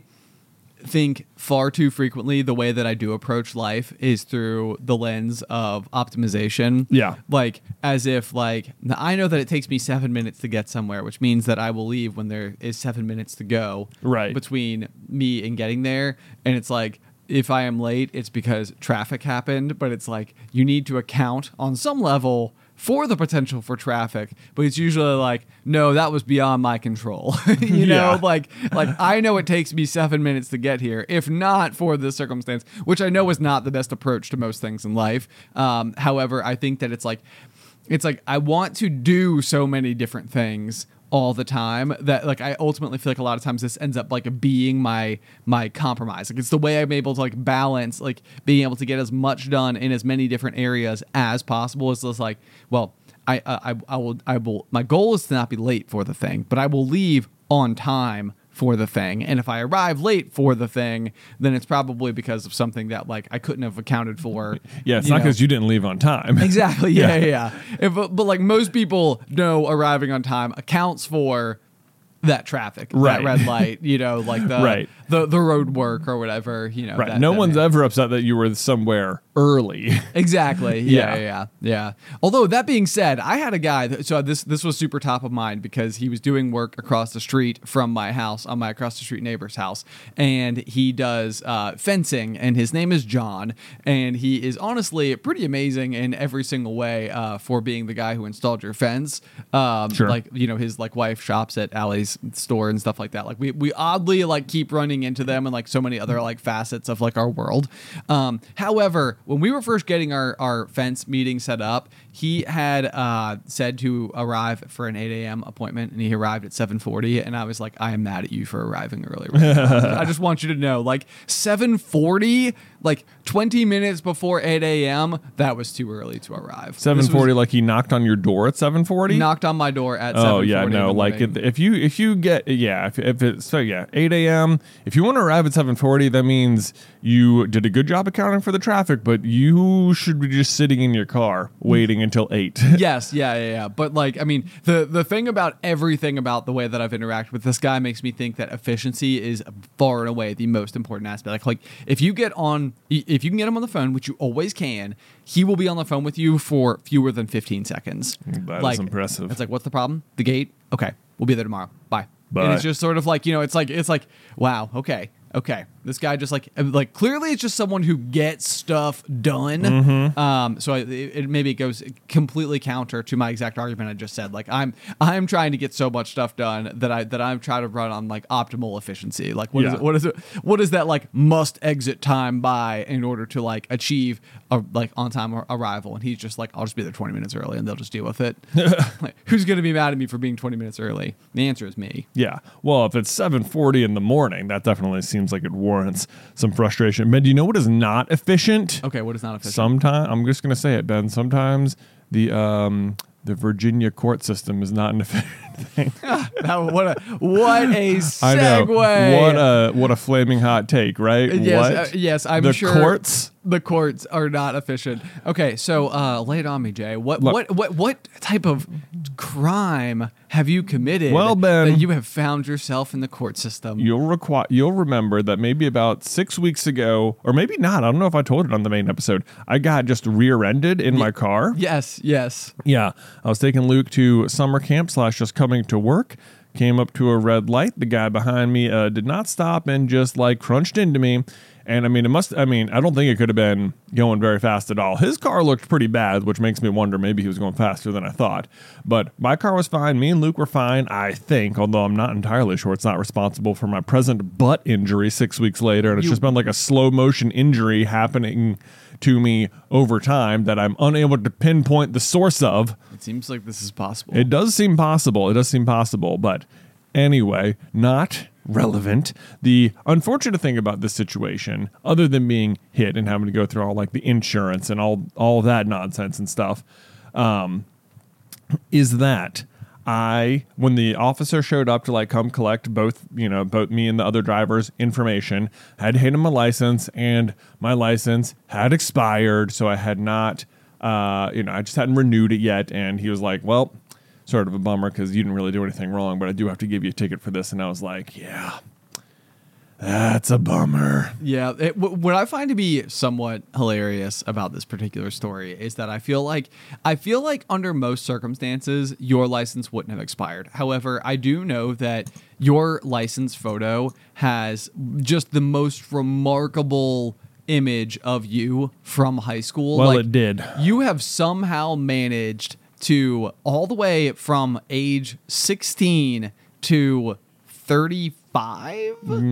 A: think far too frequently the way that I do approach life is through the lens of optimization.
B: Yeah.
A: Like as if like I know that it takes me seven minutes to get somewhere, which means that I will leave when there is seven minutes to go
B: Right.
A: between me and getting there. And it's like, if I am late, it's because traffic happened, but it's like you need to account on some level for the potential for traffic, but it's usually like, no, that was beyond my control. you know,
B: Yeah.
A: like like I know it takes me seven minutes to get here, if not for this circumstance, which I know is not the best approach to most things in life. Um, however, I think that it's like it's like I want to do so many different things all the time that like I ultimately feel like a lot of times this ends up like being my my compromise. Like it's the way I'm able to like balance like being able to get as much done in as many different areas as possible. It's just like, well, I I I will I will my goal is to not be late for the thing, but I will leave on time for the thing. And if I arrive late for the thing, then it's probably because of something that like I couldn't have accounted for.
B: Yeah, it's
A: you
B: not
A: know.
B: because you didn't leave on time.
A: Exactly. Yeah,
B: Yeah.
A: yeah. yeah. If, but, but like most people know arriving on time accounts for that traffic,
B: Right.
A: that red light, you know, like the
B: Right.
A: the, the road work or whatever, you know.
B: Right.
A: that-
B: no
A: that
B: one's
A: may-
B: ever upset that you were somewhere early.
A: Exactly. Yeah,
B: Yeah.
A: yeah, yeah, yeah. Although that being said, I had a guy. That, so this this was super top of mind because he was doing work across the street from my house, on my across the street neighbor's house, and he does uh, fencing, and his name is John, and he is honestly pretty amazing in every single way uh, for being the guy who installed your fence. Um,
B: Sure.
A: Like you know, his like wife shops at Allie's store and stuff like that. Like we we oddly like keep running into them and like so many other like facets of like our world. Um, however, when we were first getting our, our fence meeting set up, he had uh, said to arrive for an eight a.m. appointment, and he arrived at seven forty. And I was like, I am mad at you for arriving early. Right now. I just want you to know, like seven forty, like twenty minutes before eight a.m., that was too early to arrive.
B: seven
A: This was-
B: forty, like he knocked on your door at seven forty?
A: knocked on my door at
B: Oh
A: seven forty.
B: yeah, no. Like if, if you if you get yeah if, if it's so yeah eight a.m. If you want to arrive at seven forty, that means you did a good job accounting for the traffic, but you should be just sitting in your car waiting until eight.
A: Yes, yeah, yeah, yeah. But like, I mean, the the thing about everything about the way that I've interacted with this guy makes me think that efficiency is far and away the most important aspect. Like, like if you get on, if you can get him on the phone, which you always can, he will be on the phone with you for fewer than fifteen seconds.
B: That is
A: like,
B: impressive.
A: It's like, what's the problem? The gate? Okay, we'll be there tomorrow. Bye.
B: Bye.
A: And it's just sort of like, you know, it's like it's like, wow, okay. Okay, this guy just like like clearly it's just someone who gets stuff done.
B: Mm-hmm.
A: Um, so it, it maybe it goes completely counter to my exact argument I just said. Like I'm I'm trying to get so much stuff done that I that I'm trying to run on like optimal efficiency. Like what is
B: Yeah.
A: it? What is it? What is that like must exit time by in order to like achieve a like on time ar- arrival? And he's just like, I'll just be there twenty minutes early and they'll just deal with it. Like, who's gonna be mad at me for being twenty minutes early? The answer is me.
B: Yeah. Well, if it's seven forty in the morning, that definitely seems like it warrants some frustration. Ben, do you know what is not efficient?
A: Okay, what is not efficient?
B: Sometimes I'm just going to say it, Ben. Sometimes the um the Virginia court system is not an efficient thing.
A: That- what a what a segue.
B: I know. What a what a flaming hot take, right?
A: Yes,
B: what?
A: uh, yes, I'm
B: the
A: sure
B: courts.
A: the courts are not efficient. Okay, so uh, lay it on me, Jay. What
B: Look.
A: what what what type of crime have you committed?
B: Well, Ben,
A: that you have found yourself in the court system.
B: You'll require. You'll remember that maybe about six weeks ago, or maybe not. I don't know if I told it on the main episode. I got just rear-ended in my car.
A: Yes, yes.
B: Yeah, I was taking Luke to summer camp slash just coming to work. came up to a red light. The guy behind me uh, did not stop and just like crunched into me. And I mean, it must, I mean, I don't think it could have been going very fast at all. His car looked pretty bad, which makes me wonder maybe he was going faster than I thought. But my car was fine. Me and Luke were fine, I think, although I'm not entirely sure. It's not responsible for my present butt injury six weeks later. And it's
A: You-
B: just been like a slow motion injury happening to me over time that I'm unable to pinpoint the source of.
A: It seems like this is possible.
B: It does seem possible. It does seem possible. But anyway, not relevant. The unfortunate thing about this situation, other than being hit and having to go through all like the insurance and all all that nonsense and stuff, um, is that I, when the officer showed up to like come collect both, you know, both me and the other driver's information, had to hand him my license, and my license had expired, so I had not, uh, you know, I just hadn't renewed it yet, and he was like, well, sort of a bummer because you didn't really do anything wrong, but I do have to give you a ticket for this. And I was like, yeah, that's a bummer.
A: Yeah, it, w- what I find to be somewhat hilarious about this particular story is that I feel like I feel like under most circumstances your license wouldn't have expired. However, I do know that your license photo has just the most remarkable image of you from high school.
B: Well,
A: Like,
B: it did.
A: You have somehow managed to all the way from age sixteen to thirty-five.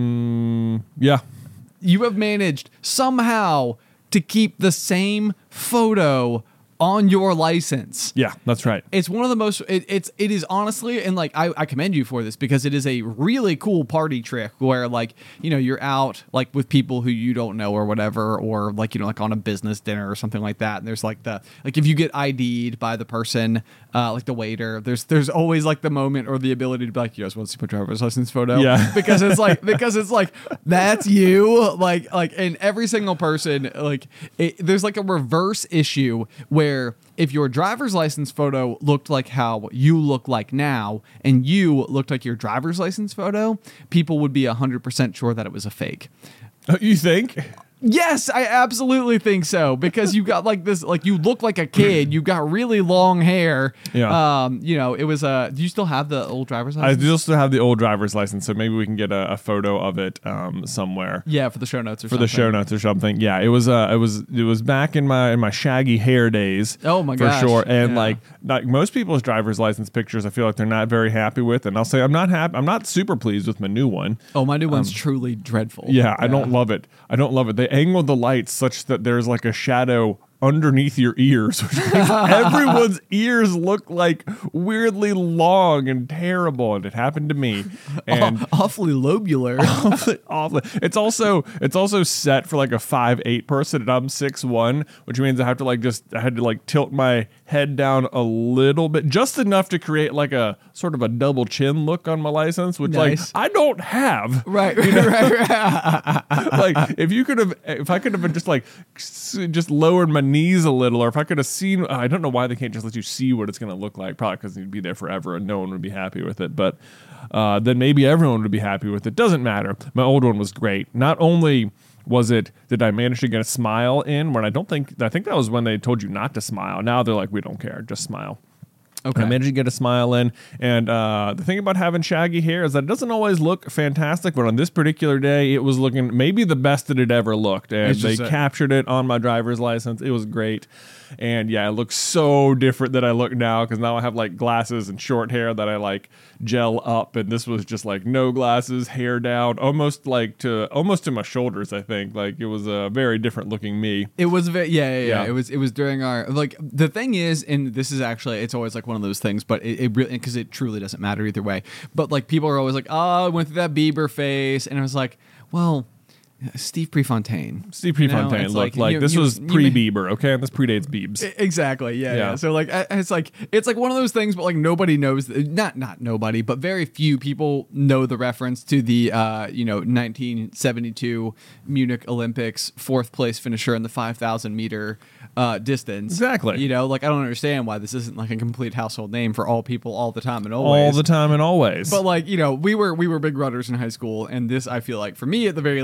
B: Yeah.
A: You have managed somehow to keep the same photo on your license.
B: Yeah, that's right.
A: It's one of the most, it, it's, it is honestly, and like, I, I commend you for this because it is a really cool party trick where like, you know, you're out like with people who you don't know or whatever, or like, you know, like on a business dinner or something like that. And there's like the, like if you get I D'd by the person, uh, like the waiter, there's, there's always like the moment or the ability to be like, you guys want to see my driver's license photo?
B: Yeah.
A: Because it's like, because it's like, that's you. Like, like, and every single person, like, it, there's like a reverse issue where Where if your driver's license photo looked like how you look like now and you looked like your driver's license photo, people would be one hundred percent sure that it was a fake.
B: You think?
A: Yes, I absolutely think so because you got like this, like you look like a kid. You got really long hair.
B: Yeah.
A: Um, you know, it was a. Uh, do you still have the old driver's
B: I
A: license?
B: do still have the old driver's license, so maybe we can get a, a photo of it um, somewhere.
A: Yeah, for the show notes or
B: For
A: something.
B: the show notes or something. Yeah, it was uh it was it was back in my in my shaggy hair days.
A: Oh my
B: for
A: gosh,
B: sure. And
A: yeah.
B: like like most people's driver's license pictures, I feel like they're not very happy with. And I'll say I'm not happy. I'm not super pleased with my new one.
A: Oh, my new one's truly dreadful.
B: Yeah, I don't love it. I don't love it. They angle the lights such that there's like a shadow underneath your ears, which makes everyone's ears look like weirdly long and terrible. And it happened to me. And
A: Aw- awfully lobular.
B: awfully, awfully. It's also it's also set for like a five eight person, and I'm six one, which means I have to like just I had to like tilt my head down a little bit, just enough to create like a sort of a double chin look on my license, which
A: Nice.
B: like I don't have.
A: right, right, right, right.
B: Like if you could have, if I could have been just like s- just lowered my knees a little, or if I could have seen, I don't know why they can't just let you see what it's going to look like. Probably because you'd be there forever and no one would be happy with it. But uh, then maybe everyone would be happy with it. Doesn't matter. My old one was great. Not only was it did I manage to get a smile in when I don't think I think that was when they told you not to smile. Now they're like, we don't care, just smile.
A: Okay.
B: I managed to get a smile in. And uh, the thing about having shaggy hair is that it doesn't always look fantastic, but on this particular day, it was looking maybe the best that it ever looked. And
A: It's
B: they
A: just a-
B: captured it on my driver's license. It was great. And yeah, it looks so different than I look now because now I have like glasses and short hair that I like gel up. And this was just like no glasses, hair down, almost like to almost to my shoulders, I think. Like it was a very different looking me.
A: It was very yeah, yeah, yeah.
B: Yeah.
A: It was it was during our like the thing is, and this is actually it's always like one of those things, but it, it really because it truly doesn't matter either way. But like people are always like, oh, I went through that Bieber phase, and I was like, well, Steve Prefontaine.
B: Steve
A: You know,
B: Prefontaine
A: it's
B: looked
A: like,
B: like
A: you-
B: this
A: you-
B: was
A: you
B: pre
A: may-
B: Bieber, okay? This predates Biebs.
A: E- Exactly. Yeah, yeah.
B: Yeah.
A: So like, I- it's like it's like one of those things, but like nobody knows. Not not nobody, but very few people know the reference to the uh, you know nineteen seventy-two Munich Olympics fourth place finisher in the five thousand meter uh, distance.
B: Exactly.
A: You know, like I don't understand why this isn't like a complete household name for all people all the time and always.
B: All the time and always.
A: But like you know, we were we were big runners in high school, and this I feel like for me at the very least was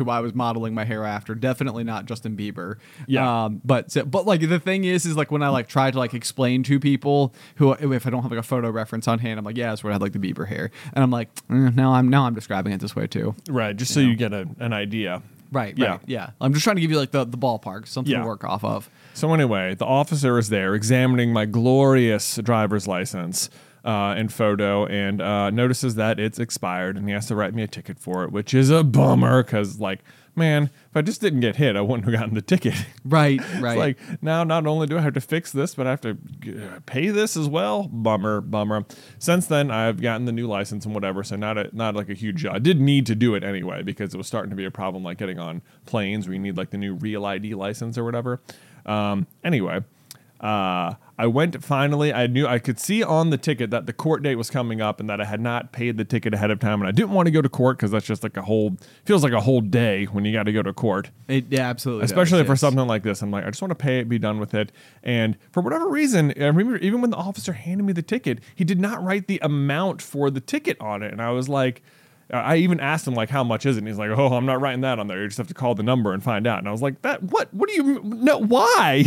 A: who I was modeling my hair after. Definitely not Justin Bieber.
B: Yeah.
A: Um, but but like the thing is, is like when I like try to like explain to people who, if I don't have like a photo reference on hand, I'm like, yeah, that's what I had like the Bieber hair, and I'm like, mm, now I'm now I'm describing it this way too.
B: Right. Just so you get a, an idea.
A: Right.
B: Yeah.
A: Right. Yeah. I'm just trying to give you like the the ballpark, something
B: Yeah.
A: to work off of.
B: So anyway, the officer is there examining my glorious driver's license uh, and photo, and uh, notices that it's expired, and he has to write me a ticket for it, which is a bummer because, like, man, if I just didn't get hit, I wouldn't have gotten the ticket.
A: Right. Right.
B: It's like, now not only do I have to fix this, but I have to uh, pay this as well. Bummer, bummer. Since then, I've gotten the new license and whatever, so not a, not like a huge deal. I did need to do it anyway because it was starting to be a problem, like getting on planes where you need like the new Real I D license or whatever. Um, anyway, uh, I went finally. I knew I could see on the ticket that the court date was coming up and that I had not paid the ticket ahead of time, and I didn't want to go to court because that's just like a whole feels like a whole day when you got to go to court.
A: It, yeah, absolutely.
B: Especially
A: does,
B: for
A: yes.
B: something like this. I'm like, I just want to pay it, be done with it. And for whatever reason, I remember even when the officer handed me the ticket, he did not write the amount for the ticket on it. And I was like, I even asked him, like, how much is it? And he's like, oh, I'm not writing that on there. You just have to call the number and find out. And I was like, that, what? What do you, no, why?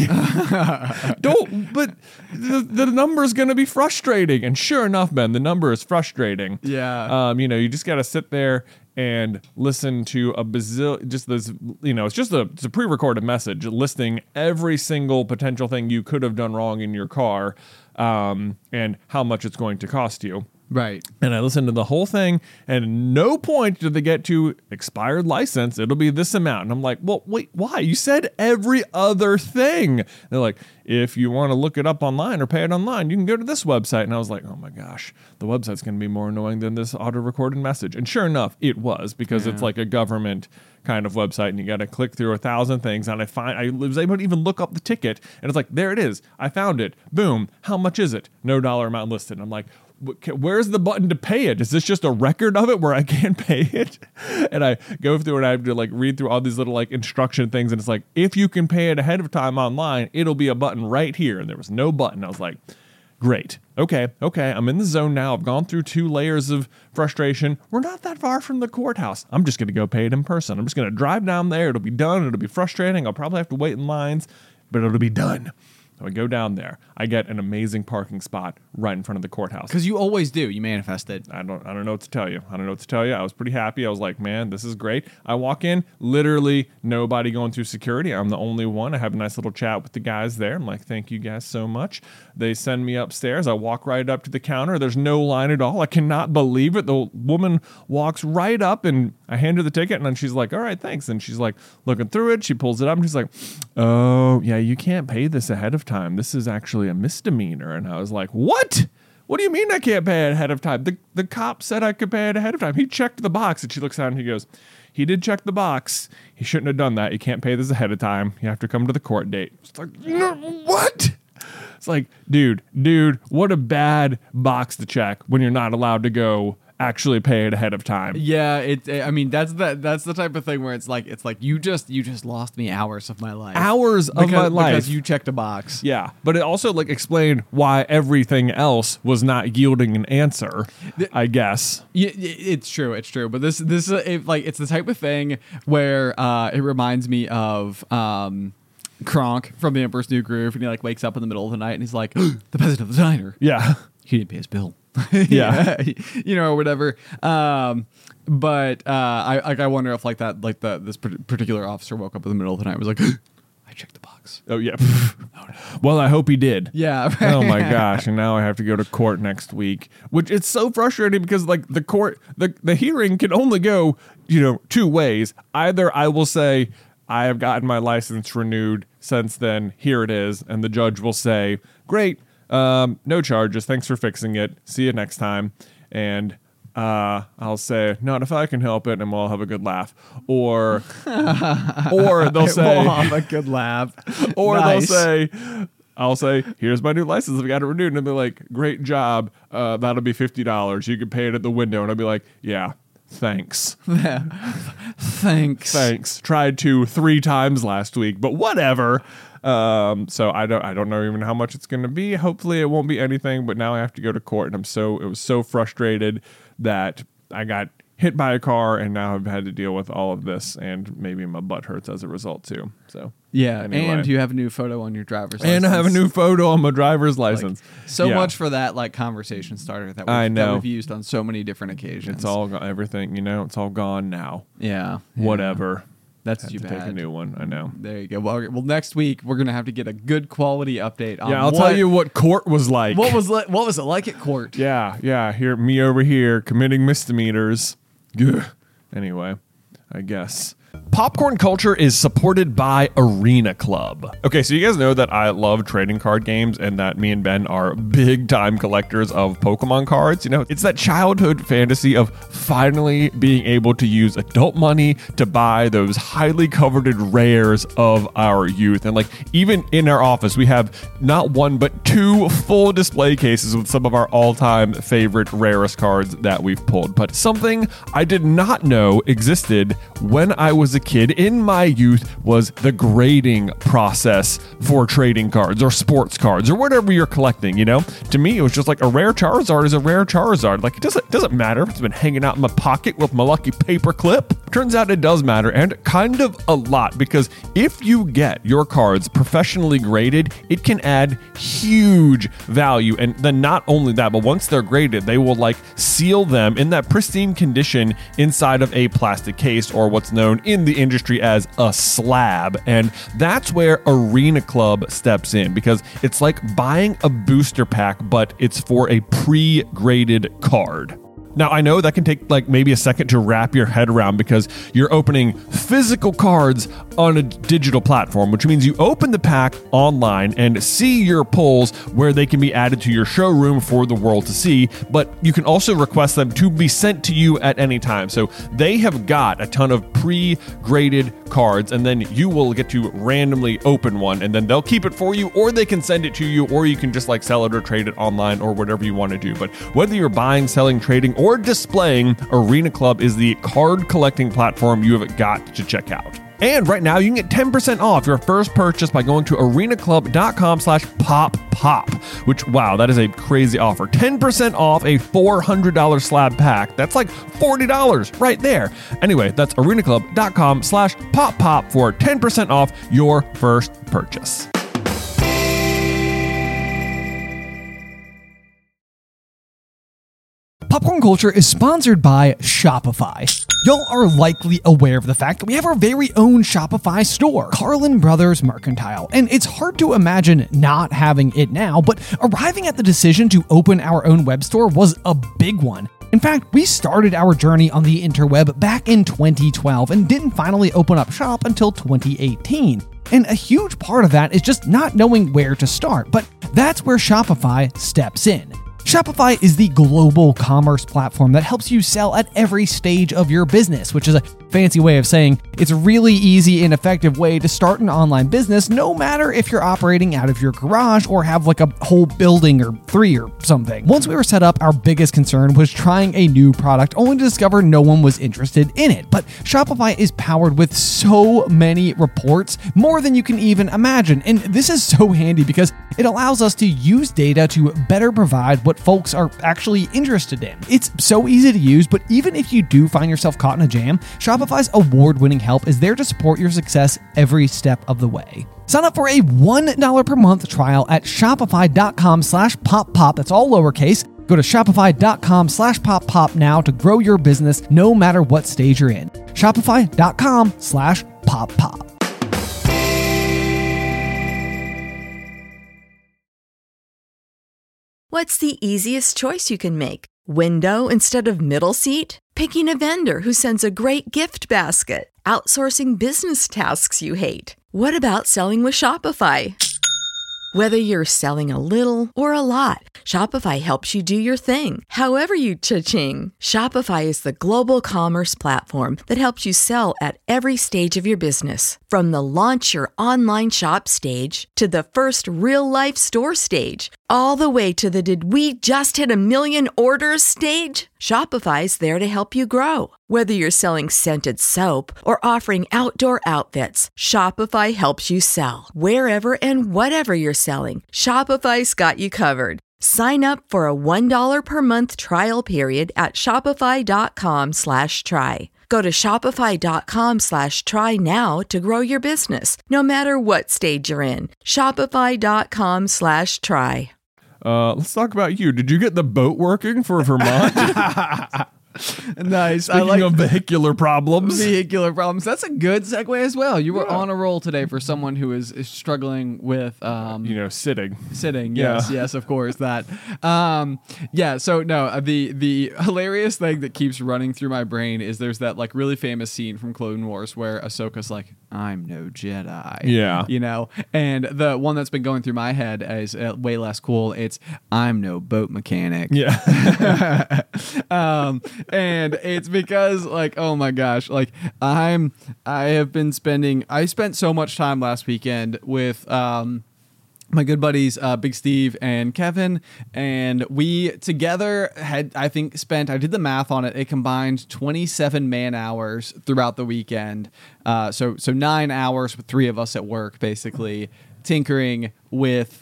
B: Don't, but the, the number is going to be frustrating. And sure enough, Ben, the number is frustrating.
A: Yeah.
B: Um, you know, you just got to sit there and listen to a bazillion, just this, you know, it's just a, it's a pre-recorded message listing every single potential thing you could have done wrong in your car, um, and how much it's going to cost you.
A: Right.
B: And I listened to the whole thing, and at no point did they get to expired license. It'll be this amount. And I'm like, well, wait, why? You said every other thing. They're like, if you want to look it up online or pay it online, you can go to this website. And I was like, oh my gosh, the website's going to be more annoying than this auto-recorded message. And sure enough, it was, because
A: Yeah.
B: it's like a government kind of website, and you got to click through a thousand things. And I find I was able to even look up the ticket, and it's like, there it is. I found it. Boom. How much is it? No dollar amount listed. I'm like, where's the button to pay it? Is this just a record of it where I can't pay it? And I go through and I have to like read through all these little like instruction things, and it's like, if you can pay it ahead of time online, it'll be a button right here. And there was no button. I was like, great. Okay. Okay. I'm in the zone now. I've gone through two layers of frustration. We're not that far from the courthouse. I'm just going to go pay it in person. I'm just going to drive down there. It'll be done. It'll be frustrating. I'll probably have to wait in lines, but it'll be done. So I go down there. I get an amazing parking spot right in front of the courthouse.
A: Because you always do. You manifest it.
B: I don't I don't know what to tell you. I don't know what to tell you. I was pretty happy. I was like, man, this is great. I walk in, literally nobody going through security. I'm the only one. I have a nice little chat with the guys there. I'm like, thank you guys so much. They send me upstairs. I walk right up to the counter. There's no line at all. I cannot believe it. The woman walks right up, and I hand her the ticket, and then she's like, all right, thanks. And she's like looking through it. She pulls it up, and she's like, oh, yeah, you can't pay this ahead of time. This is actually a misdemeanor. And I was like, what? What do you mean I can't pay it ahead of time? The the cop said I could pay it ahead of time. He checked the box. And she looks down and he goes, he did check the box. He shouldn't have done that. You can't pay this ahead of time. You have to come to the court date. It's like, no, what? It's like, dude, dude, what a bad box to check when you're not allowed to go actually pay it ahead of time.
A: Yeah, it. I mean, that's the that's the type of thing where it's like it's like you just you just lost me hours of my life.
B: Hours of
A: because,
B: my life.
A: because you checked a box.
B: Yeah, but it also like explained why everything else was not yielding an answer,
A: The-
B: I guess.
A: Yeah, it's true. It's true. But this this uh, it, like it's the type of thing where uh, it reminds me of um, Kronk from The Emperor's New Groove, and he like wakes up in the middle of the night and he's like, the peasant of the diner.
B: Yeah.
A: He didn't pay his bill.
B: Yeah.
A: You know, or whatever. Um, but uh, I like I wonder if like that like the this particular officer woke up in the middle of the night and was like, I checked the box.
B: Oh, yeah. Well, I hope he did.
A: Yeah. Right.
B: Oh my gosh! And now I have to go to court next week, which it's so frustrating because like the court, the the hearing can only go, you know, two ways. Either I will say I have gotten my license renewed since then. Here it is, and the judge will say, "Great, um, no charges. Thanks for fixing it. See you next time." And uh, I'll say, "Not if I can help it," and we'll have a good laugh. Or, or they'll say,
A: We'll have a good laugh.
B: or
A: Nice.
B: they'll say, I'll say, here's my new license. I've got it renewed. And they'll be like, great job. Uh, that'll be fifty dollars. You can pay it at the window. And I'll be like, yeah, thanks.
A: Thanks.
B: Thanks. Tried to three times last week, but whatever. Um, so I don't, I don't know even how much it's going to be. Hopefully it won't be anything, but now I have to go to court. And I'm so, it was so frustrated that I got hit by a car and now have had to deal with all of this, and maybe my butt hurts as a result too. So
A: yeah,
B: anyway.
A: And you have a new photo on your driver's license.
B: And I have a new photo on my driver's license.
A: Like, so
B: yeah.
A: much for that like conversation starter that we've,
B: I know.
A: that we've used on so many different occasions.
B: It's all go- everything, you know, it's all gone now.
A: Yeah.
B: Whatever.
A: Yeah. That's
B: Had
A: too
B: to
A: bad.
B: Take a new one. I know.
A: There you go. Well, okay, well, next week we're gonna have to get a good quality update on
B: Yeah, I'll
A: what,
B: tell you what court was like.
A: what was li- what was it like at court.
B: Yeah, yeah. Here, me over here committing misdemeanors. Ugh. Anyway, I guess. Popcorn Culture is supported by Arena Club. Okay, so you guys know that I love trading card games and that me and Ben are big time collectors of Pokemon cards. You know, it's that childhood fantasy of finally being able to use adult money to buy those highly coveted rares of our youth. And like, even in our office, we have not one, but two full display cases with some of our all time favorite rarest cards that we've pulled. But something I did not know existed when I was a kid in my youth was the grading process for trading cards or sports cards or whatever you're collecting. You know, to me it was just like a rare Charizard is a rare Charizard. Like, it doesn't doesn't matter if it's been hanging out in my pocket with my lucky paper clip. Turns out it does matter, and kind of a lot, because if you get your cards professionally graded, it can add huge value. And then not only that, but once they're graded, they will like seal them in that pristine condition inside of a plastic case, or what's known in the industry as a slab. And that's where Arena Club steps in, because it's like buying a booster pack, but it's for a pre-graded card. Now, I know that can take like maybe a second to wrap your head around, because you're opening physical cards on a digital platform, which means you open the pack online and see your pulls where they can be added to your showroom for the world to see, but you can also request them to be sent to you at any time. So they have got a ton of pre-graded cards, and then you will get to randomly open one, and then they'll keep it for you, or they can send it to you, or you can just like sell it or trade it online or whatever you want to do. But whether you're buying, selling, trading, or displaying, Arena Club is the card collecting platform you have got to check out. And right now you can get ten percent off your first purchase by going to arenaclub.com slash pop pop, which, wow, that is a crazy offer. ten percent off a four hundred dollars slab pack. That's like forty dollars right there. Anyway, that's arenaclub.com slash pop pop for ten percent off your first purchase.
C: Popcorn Culture is sponsored by Shopify. Y'all are likely aware of the fact that we have our very own Shopify store, Carlin Brothers Mercantile, and it's hard to imagine not having it now, but arriving at the decision to open our own web store was a big one. In fact, we started our journey on the interweb back in twenty twelve and didn't finally open up shop until twenty eighteen. And a huge part of that is just not knowing where to start, but that's where Shopify steps in. Shopify is the global commerce platform that helps you sell at every stage of your business, which is a fancy way of saying it's a really easy and effective way to start an online business, no matter if you're operating out of your garage or have like a whole building or three or something. Once we were set up, our biggest concern was trying a new product, only to discover no one was interested in it. But Shopify is powered with so many reports, more than you can even imagine. And this is so handy because it allows us to use data to better provide what folks are actually interested in. It's so easy to use, but even if you do find yourself caught in a jam, Shopify's award-winning help is there to support your success every step of the way. Sign up for a one dollar per month trial at shopify.com slash pop pop. That's all lowercase. Go to shopify.com slash pop pop now to grow your business no matter what stage you're in. Shopify.com slash pop pop.
D: What's the easiest choice you can make? Window instead of middle seat? Picking a vendor who sends a great gift basket? Outsourcing business tasks you hate? What about selling with Shopify? Whether you're selling a little or a lot, Shopify helps you do your thing, however you cha-ching. Shopify is the global commerce platform that helps you sell at every stage of your business. From the launch your online shop stage to the first real-life store stage, all the way to the did we just hit a million orders stage. Shopify's there to help you grow. Whether you're selling scented soap or offering outdoor outfits, Shopify helps you sell. Wherever and whatever you're selling, Shopify's got you covered. Sign up for a one dollar per month trial period at shopify.com slash try. Go to shopify.com slash try now to grow your business, no matter what stage you're in. Shopify.com slash try.
B: Uh, let's talk about you. Did you get the boat working for Vermont?
A: Nice.
B: Speaking
A: I like
B: of vehicular problems.
A: vehicular problems. That's a good segue as well. You were on a roll today for someone who is, is struggling with um,
B: You know, sitting.
A: sitting.
B: Yeah.
A: Yes, yes, of course that. Um, yeah. So no, uh, the the hilarious thing that keeps running through my brain is there's that like really famous scene from Clone Wars where Ahsoka's like, "I'm no Jedi."
B: Yeah.
A: You know, and the one that's been going through my head is uh, way less cool. It's, "I'm no boat mechanic."
B: Yeah.
A: um, and it's because like, oh my gosh, like I'm, I have been spending, I spent so much time last weekend with, um, my good buddies, uh, Big Steve and Kevin, and we together had, I think, spent, I did the math on it, a combined twenty-seven man hours throughout the weekend. Uh, so, so nine hours with three of us at work, basically tinkering with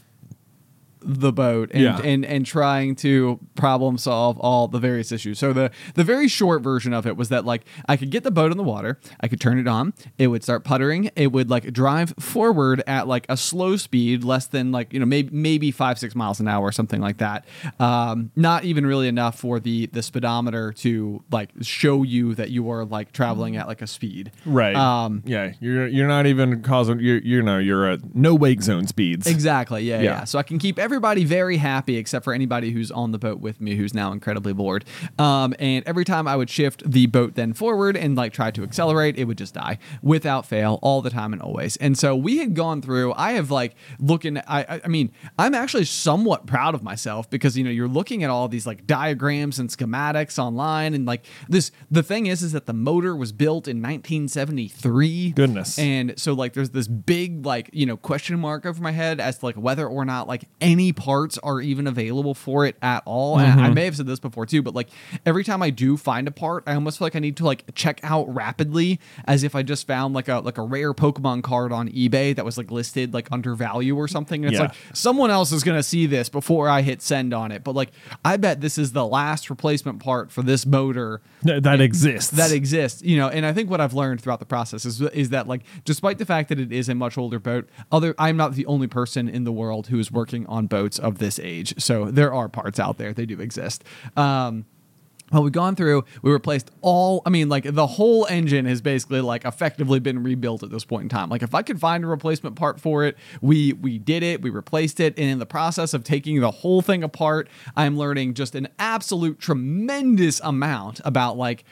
A: the boat and,
B: Yeah.
A: and and trying to problem solve all the various issues. So the the very short version of it was that like I could get the boat in the water, I could turn it on, it would start puttering, it would like drive forward at like a slow speed, less than like, you know, maybe maybe five, six miles an hour or something like that. Um, not even really enough for the the speedometer to like show you that you are like traveling at like a speed.
B: Right.
A: Um,
B: yeah. You're you're not even causing you you know you're at no wake zone speeds.
A: Exactly. Yeah, yeah.
B: Yeah.
A: So I can keep everybody very happy except for anybody who's on the boat with me who's now incredibly bored. Um, and every time I would shift the boat then forward and like try to accelerate, it would just die without fail all the time and always. And so we had gone through, I have like looking, I, I mean, I'm actually somewhat proud of myself because, you know, you're looking at all these like diagrams and schematics online and like this, the thing is, is that the motor was built in nineteen seventy-three.
B: Goodness.
A: And so like there's this big like, you know, question mark over my head as to like whether or not like any parts are even available for it at all. And I may have said this before too, but like every time I do find a part, I almost feel like I need to like check out rapidly as if I just found like a like a rare Pokemon card on eBay that was like listed like under value or something. And it's
B: Yeah.
A: like someone else is gonna see this before I hit send on it. But like I bet this is the last replacement part for this motor
B: Th- that exists.
A: that exists, you know. And I think what I've learned throughout the process is is that like despite the fact that it is a much older boat, other I'm not the only person in the world who is working on boats of this age. So there are parts out there, they do exist. Um Well, we've gone through, we replaced all, I mean, like the whole engine has basically like effectively been rebuilt at this point in time. Like if I could find a replacement part for it, we we did it, we replaced it. And in the process of taking the whole thing apart, I'm learning just an absolute tremendous amount about like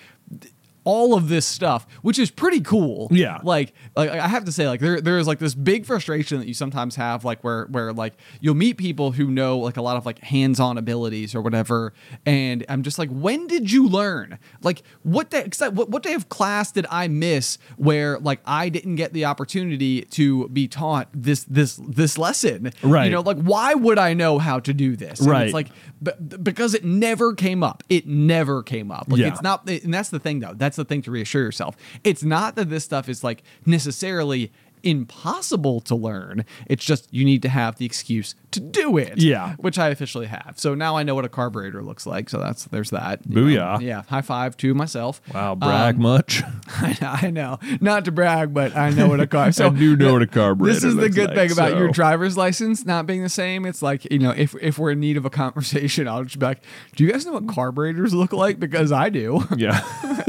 A: all of this stuff, which is pretty cool.
B: Yeah.
A: Like, like I have to say, like there, there is like this big frustration that you sometimes have, like where, where like you'll meet people who know like a lot of like hands-on abilities or whatever. And I'm just like, when did you learn? Like what day, what, what day of class did I miss where like I didn't get the opportunity to be taught this, this, this lesson?
B: Right.
A: You know, like why would I know how to do this? And
B: Right.
A: It's like, b- because it never came up. It never came up. Like
B: Yeah.
A: it's not, and that's the thing though. That's the thing to reassure yourself. It's not that this stuff is like necessarily impossible to learn. It's just you need to have the excuse to do it.
B: Yeah.
A: Which I officially have. So now I know what a carburetor looks like. So that's there's that. you
B: Booyah.
A: know. Yeah. High five to myself.
B: Wow, brag
A: Um,
B: much?
A: I know, I know. Not to brag, but I know what a car. So
B: I do know what a carburetor
A: This is the
B: looks
A: good
B: like,
A: thing about your
B: so-
A: driver's license not being the same. It's like, you know, if if we're in need of a conversation, I'll just be like, "Do you guys know what carburetors look like? Because I do."
B: Yeah.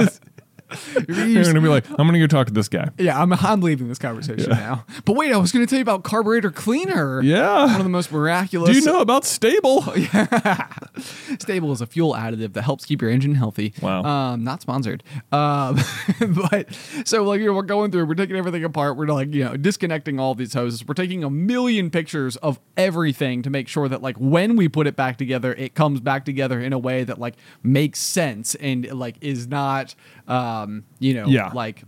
A: You
B: You're going to be like, I'm going to go talk to this guy.
A: Yeah, I'm, I'm leaving this conversation now. But wait, I was going to tell you about carburetor cleaner.
B: Yeah.
A: One of the most miraculous.
B: Do you know about Stable?
A: Stable is a fuel additive that helps keep your engine healthy.
B: Wow.
A: Um, not sponsored. Um, but so like, you know, we're going through, we're taking everything apart. We're like, you know, disconnecting all these hoses. We're taking a million pictures of everything to make sure that like when we put it back together, it comes back together in a way that like makes sense and like is not, um, you know,
B: Yeah.
A: like, like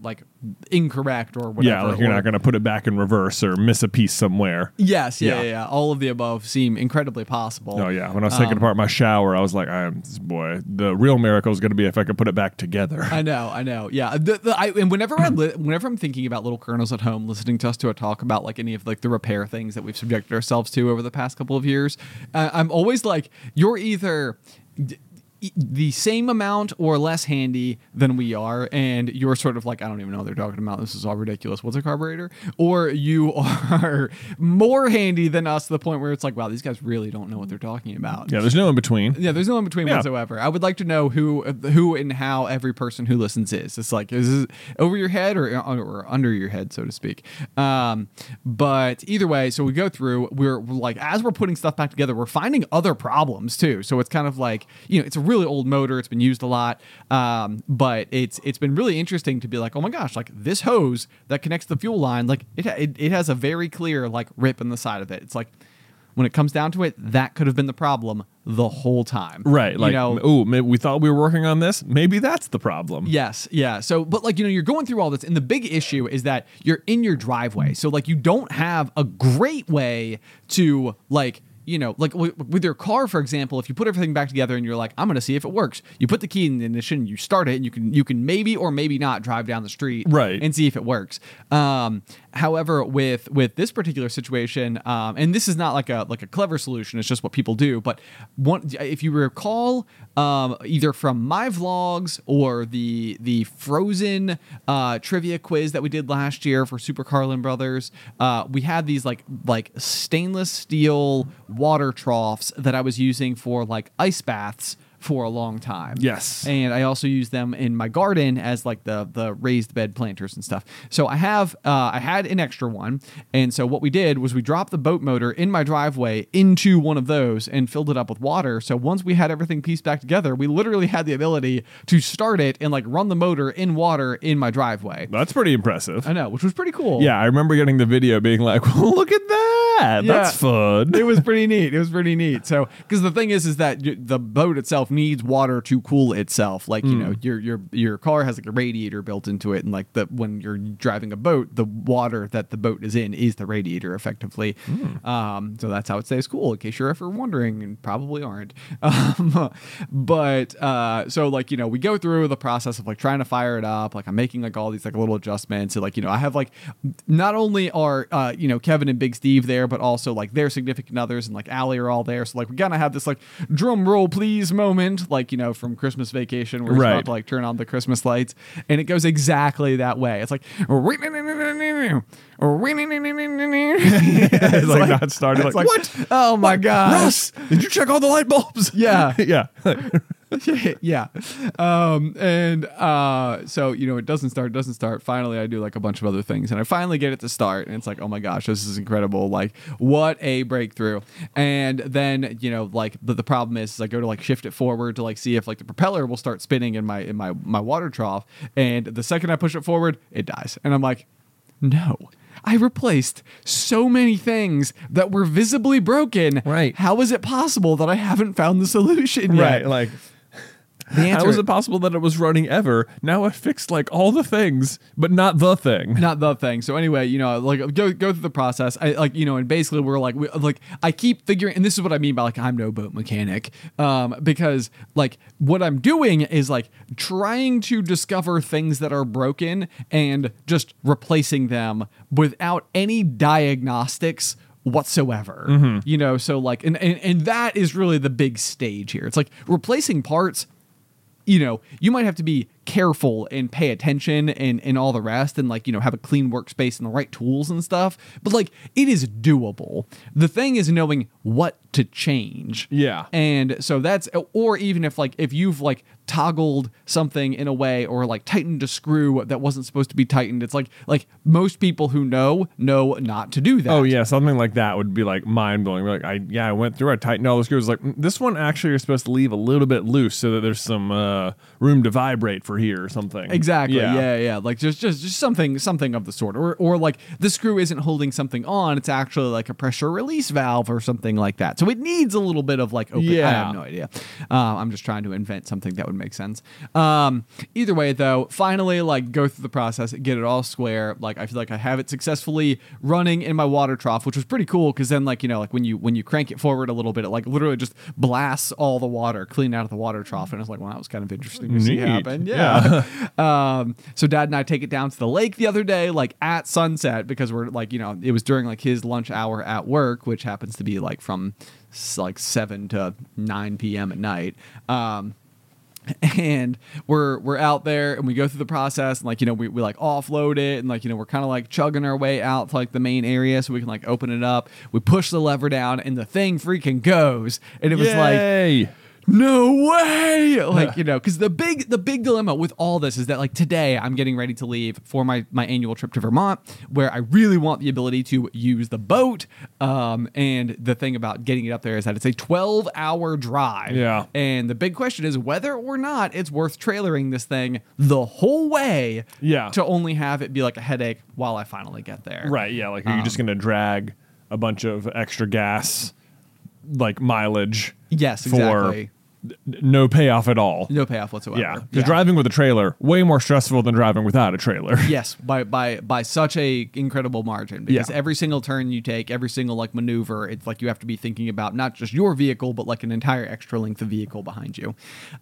A: incorrect or whatever.
B: Yeah, like you're
A: or,
B: not going to put it back in reverse or miss a piece somewhere.
A: Yes, yeah,
B: Yeah.
A: yeah, yeah. All of the above seem incredibly possible.
B: Oh yeah, when I was taking
A: Um,
B: apart my shower, I was like, "I am boy. The real miracle is going to be if I could put it back together."
A: I know, I know. Yeah, the, the, I, and whenever I li- whenever I'm thinking about little kernels at home, listening to us to a talk about like any of like the repair things that we've subjected ourselves to over the past couple of years, uh, I'm always like, you're either d- the same amount or less handy than we are, and you're sort of like, I don't even know what they're talking about. This is all ridiculous. What's a carburetor? Or you are more handy than us to the point where it's like, wow, these guys really don't know what they're talking about.
B: Yeah, there's no in between.
A: Yeah, there's no in between
B: Yeah.
A: whatsoever. I would like to know who, who, and how every person who listens is. It's like, is it over your head or, or under your head, so to speak? Um, but either way, so we go through. We're, we're like, as we're putting stuff back together, we're finding other problems too. So it's kind of like, you know, it's a really old motor. It's been used a lot, um, but it's it's been really interesting to be like, oh my gosh, like this hose that connects the fuel line, like it it, it has a very clear like rip in the side of it. It's like, when it comes down to it, that could have been the problem the whole time.
B: Right. Like,
A: you know,
B: oh, maybe we thought we were working on this. Maybe that's the problem.
A: Yes, yeah. So, but like, you know, you're going through all this, and the big issue is that you're in your driveway. So, like, you don't have a great way to, like, you know, like w- with your car, for example, if you put everything back together and you're like, I'm going to see if it works. You put the key in the ignition, you start it, and you can you can maybe or maybe not drive down the street,
B: Right.
A: and see if it works. Um, however, with with this particular situation, um, and this is not like a like a clever solution. It's just what people do. But one, if you recall, um, either from my vlogs or the the Frozen uh, trivia quiz that we did last year for Super Carlin Brothers, uh, we had these like like stainless steel water troughs that I was using for like ice baths for a long time.
B: Yes.
A: And I also use them in my garden as like the the raised bed planters and stuff. So I have uh, I had an extra one, and so what we did was we dropped the boat motor in my driveway into one of those and filled it up with water. So once we had everything pieced back together, we literally had the ability to start it and like run the motor in water in my driveway.
B: That's pretty impressive.
A: I know, which was pretty cool.
B: Yeah, I remember getting the video being like, well, look at that. That's
A: Yeah.
B: fun.
A: It was pretty neat. It was pretty neat. So, because the thing is, is that y- the boat itself needs water to cool itself. Like, you know, your your your car has like a radiator built into it, and like the when you're driving a boat, the water that the boat is in is the radiator, effectively. Um, so that's how it stays cool. In case you're ever wondering, and probably aren't. Um, but uh, so like you know, we go through the process of like trying to fire it up. Like I'm making like all these like little adjustments. So like you know, I have like not only are uh, you know Kevin and Big Steve there, but also like their significant others and like Allie are all there. So like we gotta have this like drum roll please moment, like you know from Christmas Vacation, where he's
B: Right.
A: about to like turn on the Christmas lights, and it goes exactly that way. It's like
B: It's like, not started.
A: it's
B: Like,
A: like,
B: what?
A: Oh my gosh.
B: Russ, did you check all the light bulbs?
A: Yeah.
B: yeah.
A: yeah. Um, and uh, so, you know, it doesn't start, doesn't start. Finally, I do like a bunch of other things, and I finally get it to start, and it's like, oh my gosh, this is incredible. Like, what a breakthrough. And then, you know, like the, the problem is, is I go to like shift it forward to like see if like the propeller will start spinning in my in my my water trough, and the second I push it forward, it dies. And I'm like, no. I replaced so many things that were visibly broken.
B: Right.
A: How is it possible that I haven't found the solution yet?
B: Right. Like,
A: The answer
B: how is it possible that it was running ever? Now I fixed like all the things, but not the thing.
A: not the thing. So anyway, you know, like go go through the process. I like you know, and basically we're like we, like I keep figuring, and this is what I mean by like I'm no boat mechanic, um, because like what I'm doing is like trying to discover things that are broken and just replacing them without any diagnostics whatsoever.
B: Mm-hmm.
A: You know, so like and, and and that is really the big stage here. It's like replacing parts. You know, you might have to be careful and pay attention and, and all the rest and like, you know, have a clean workspace and the right tools and stuff. But like, it is doable. The thing is knowing what to change.
B: Yeah.
A: And so that's, or even if like, if you've like toggled something in a way or like tightened a screw that wasn't supposed to be tightened, it's like, like most people who know, know not to do that.
B: Oh yeah, something like that would be like mind blowing. Like I yeah, I went through, I tightened all the screws. Like mm, this one actually you're supposed to leave a little bit loose so that there's some uh, room to vibrate for for here or something.
A: Exactly.
B: Yeah.
A: Yeah. yeah, Like just, just, just something, something of the sort, or, or like the screw isn't holding something on; it's actually like a pressure release valve or something like that. So it needs a little bit of like open.
B: Yeah.
A: I have no idea. Um, I'm just trying to invent something that would make sense. Um, either way, though, finally, like go through the process, get it all square. Like I feel like I have it successfully running in my water trough, which was pretty cool because then, like you know, like when you when you crank it forward a little bit, it like literally just blasts all the water clean out of the water trough, and I was like, well, that was kind of interesting to see
B: Neat.
A: happen. Yeah. um, so Dad and I take it down to the lake the other day, like at sunset, because we're like, you know, it was during like his lunch hour at work, which happens to be like from s- like seven to nine p.m. at night. Um, and we're we're out there and we go through the process and like you know we, we like offload it and like you know we're kind of like chugging our way out to like the main area so we can like open it up. We push the lever down and the thing freaking goes, and it was like,
B: Yay.
A: no way, like you know, because the big the big dilemma with all this is that like today I'm getting ready to leave for my my annual trip to Vermont, where I really want the ability to use the boat. Um, and the thing about getting it up there is that it's a twelve hour drive.
B: Yeah.
A: And the big question is whether or not it's worth trailering this thing the whole way.
B: Yeah.
A: To only have it be like a headache while I finally get there.
B: Right. Yeah. Like, are you just going to drag a bunch of extra gas, like mileage?
A: Yes.
B: For
A: Exactly.
B: no payoff at all.
A: No payoff whatsoever.
B: Yeah. Because driving with a trailer, way more stressful than driving without a trailer.
A: Yes, by by by such a incredible margin, because
B: Yeah.
A: every single turn you take, every single like maneuver, it's like you have to be thinking about not just your vehicle, but like an entire extra length of vehicle behind you.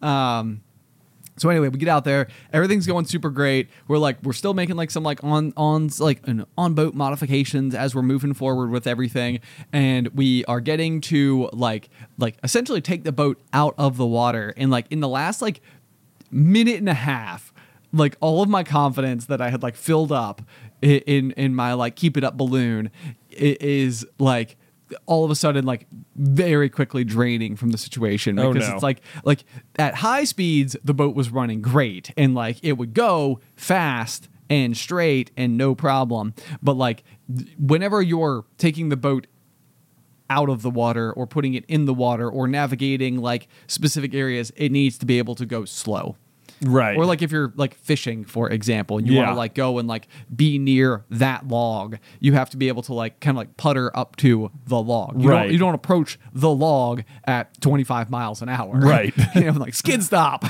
A: Um, so anyway, we get out there, everything's going super great. We're like we're still making like some like on on like an on boat modifications as we're moving forward with everything, and we are getting to like like essentially take the boat out of the water, and like in the last like minute and a half, like all of my confidence that I had like filled up in in, in my like keep it up balloon i- is like all of a sudden like very quickly draining from the situation,
B: Oh,
A: because
B: no.
A: it's like like at high speeds the boat was running great and like it would go fast and straight and no problem, but like th- whenever you're taking the boat out of the water or putting it in the water or navigating like specific areas, it needs to be able to go slow.
B: Right.
A: Or like if you're like fishing, for example, and you want
B: Yeah.
A: to like go and like be near that log, you have to be able to like kind of like putter up to the log. You
B: Right.
A: Don't, you don't approach the log at twenty-five miles an hour.
B: Right.
A: You know, like skid stop.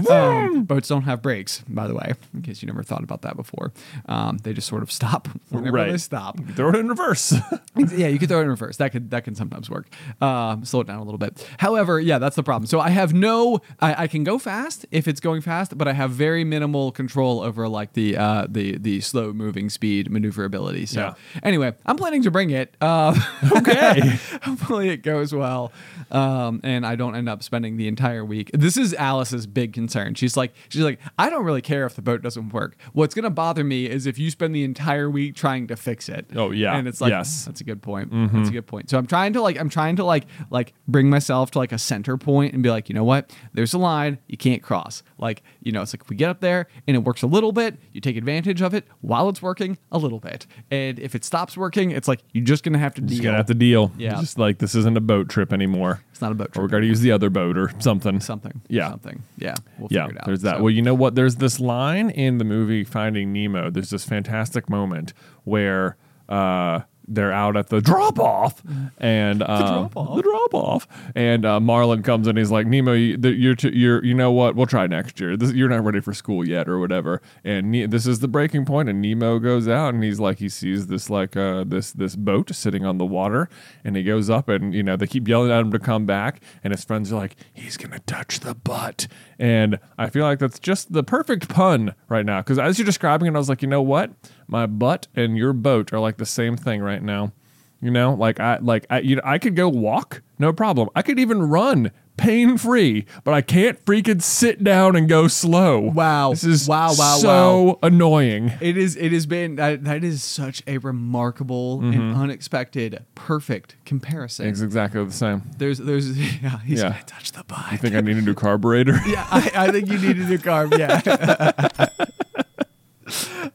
A: um, boats don't have brakes, by the way, in case you never thought about that before. Um, they just sort of stop whenever
B: Right.
A: they stop.
B: Throw it in reverse.
A: Yeah, you could throw it in reverse. That could that can sometimes work. Um, slow it down a little bit. However, yeah, that's the problem. So I have no. I, I can go fast if it's going fast, but I have very minimal control over like the uh, the the slow moving speed maneuverability. So
B: Yeah.
A: anyway, I'm planning to bring it. Um,
B: Okay.
A: hopefully it goes well, um, and I don't end up spending the entire week. This is Alice's big concern. She's like, she's like, I don't really care if the boat doesn't work. What's gonna bother me is if you spend the entire week trying to fix it.
B: Oh, yeah.
A: and it's like,
B: Yes.
A: that's a good point. That's a good point. So I'm trying to like, I'm trying to like, like bring myself to like a center point and be like, you know what? There's a line you can't cross. Like, you know, it's like if we get up there and it works a little bit, you take advantage of it while it's working a little bit. And if it stops working, it's like you're just gonna have to
B: Just
A: deal.
B: gonna have to deal.
A: Yeah.
B: Just like this isn't a boat trip anymore.
A: It's not a boat
B: Or we
A: trip.
B: got to use the other boat or something.
A: Something.
B: Yeah.
A: Something. Yeah. We'll
B: Yeah,
A: figure it out.
B: there's that.
A: So-
B: Well, you know what? There's this line in the movie Finding Nemo. There's this fantastic moment where uh, they're out at the drop off, and um,
A: drop-off.
B: the drop off, and uh, Marlin comes in. He's like, Nemo, you, the, you're, t- you're, you know what? We'll try next year. This, you're not ready for school yet, or whatever. And ne- this is the breaking point. And Nemo goes out, and he's like, he sees this like uh, this this boat sitting on the water, and he goes up, and you know they keep yelling at him to come back, and his friends are like, he's gonna touch the butt. And I feel like that's just the perfect pun right now, because as you're describing it, I was like, you know what? My butt and your boat are like the same thing right now. You know, like I like I you know I could go walk, no problem. I could even run pain free, but I can't freaking sit down and go slow.
A: Wow.
B: This is
A: Wow, wow,
B: so
A: wow.
B: annoying.
A: It is. It has been. That, that is such a remarkable and unexpected, perfect comparison.
B: It's exactly the same.
A: There's. There's. Yeah. He's
B: Yeah.
A: gonna touch the butt.
B: You think I need a new carburetor?
A: Yeah. I, I think you need a new carb. Yeah.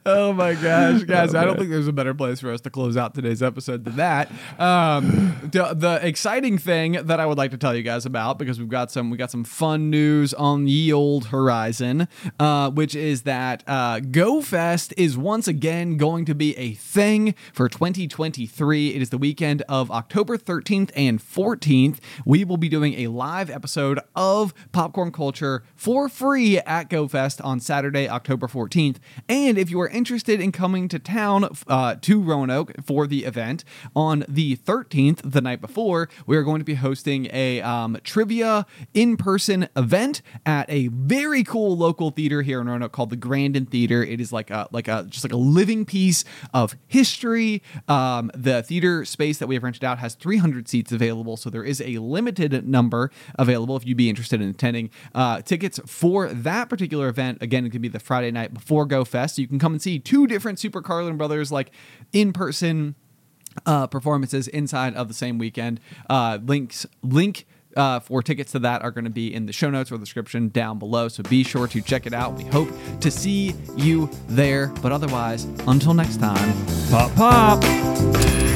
A: Oh my gosh, guys! I don't think there's a better place for us to close out today's episode than that. Um, the, the exciting thing that I would like to tell you guys about, because we've got some we got some fun news on the old horizon, uh, which is that uh, GoFest is once again going to be a thing for twenty twenty-three. It is the weekend of October thirteenth and fourteenth. We will be doing a live episode of Popcorn Culture for free at GoFest on Saturday, October fourteenth. And if you are interested in coming to town uh, to Roanoke for the event on the thirteenth, the night before, we are going to be hosting a um, trivia in-person event at a very cool local theater here in Roanoke called the Grandin Theater. It is like a like a just like a living piece of history. Um, the theater space that we have rented out has three hundred seats available, so there is a limited number available if you'd be interested in attending. Uh, tickets for that particular event, again, it could be the Friday night before GoFest, so you can come and see two different Super Carlin Brothers like in-person uh, performances inside of the same weekend. Uh, links link uh, for tickets to that are going to be in the show notes or the description down below, so be sure to check it out. We hope to see you there, but otherwise, until next time,
B: Pop, pop.